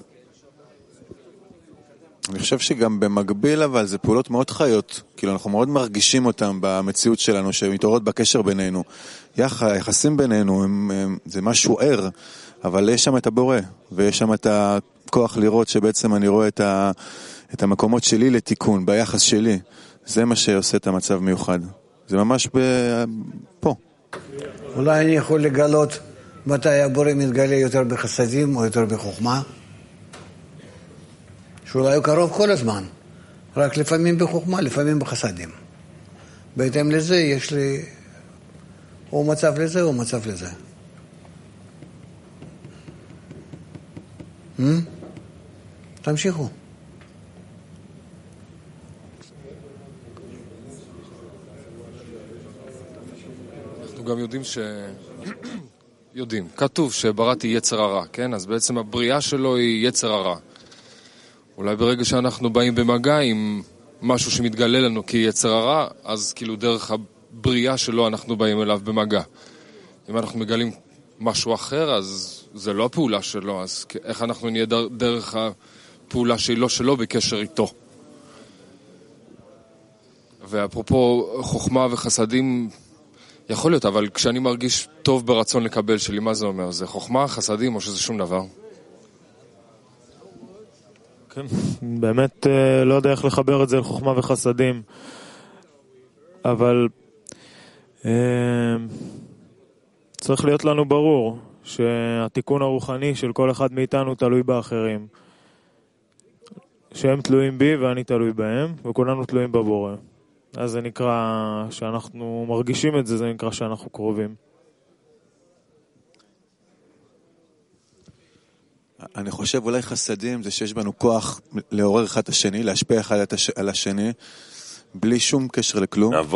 S17: אני חושב שגם במקביל, אבל זה פעולות מאוד חיות, כאילו אנחנו מאוד מרגישים אותם במציאות שלנו, שמתעוררות בקשר בינינו. היחסים בינינו, זה משהו ער, אבל יש שם את הבורא, ויש שם את הכוח לראות שבעצם אני רואה את המקומות שלי לתיקון, ביחס שלי. זה מה שעושה את המצב מיוחד. זה ממש פה.
S2: אולי אני יכול לגלות מתי הבורא מתגלה יותר בחסדים או יותר בחוכמה? שאולי הוא קרוב כל הזמן, רק לפעמים בחוכמה, לפעמים בחסדים. בהתאם לזה יש לי או מצב לזה או מצב לזה. תמשיכו.
S7: אנחנו גם יודעים כתוב שבראתי יצר הרע, כן? אז בעצם הבריאה שלו היא יצר הרע. אולי ברגע שאנחנו באים במגע עם משהו שמתגלה לנו כיצר הרע, אז כאילו דרך הבריאה שלו אנחנו באים אליו במגע. אם אנחנו מגלים משהו אחר, אז זה לא הפעולה שלו, אז איך אנחנו נהיה דרך הפעולה שלו בקשר איתו? ואפרופו חוכמה וחסדים, יכול להיות, אבל כשאני מרגיש טוב ברצון לקבל שלי, מה זה אומר? זה חוכמה, חסדים או שזה שום דבר?
S8: כן, באמת לא יודע איך לחבר את זה לחוכמה וחסדים. אבל צריך להיות לנו ברור שהתיקון הרוחני של כל אחד מאיתנו תלוי באחרים. שהם תלויים בי ואני תלוי בהם, וכולנו תלויים בבורא. אז זה נקרא, שאנחנו מרגישים את זה, זה נקרא שאנחנו קרובים.
S17: אני חושב אולי חסדים זה שיש בנו כוח לעורר אחד את השני, להשפיע אחד על השני, בלי שום קשר לכלום.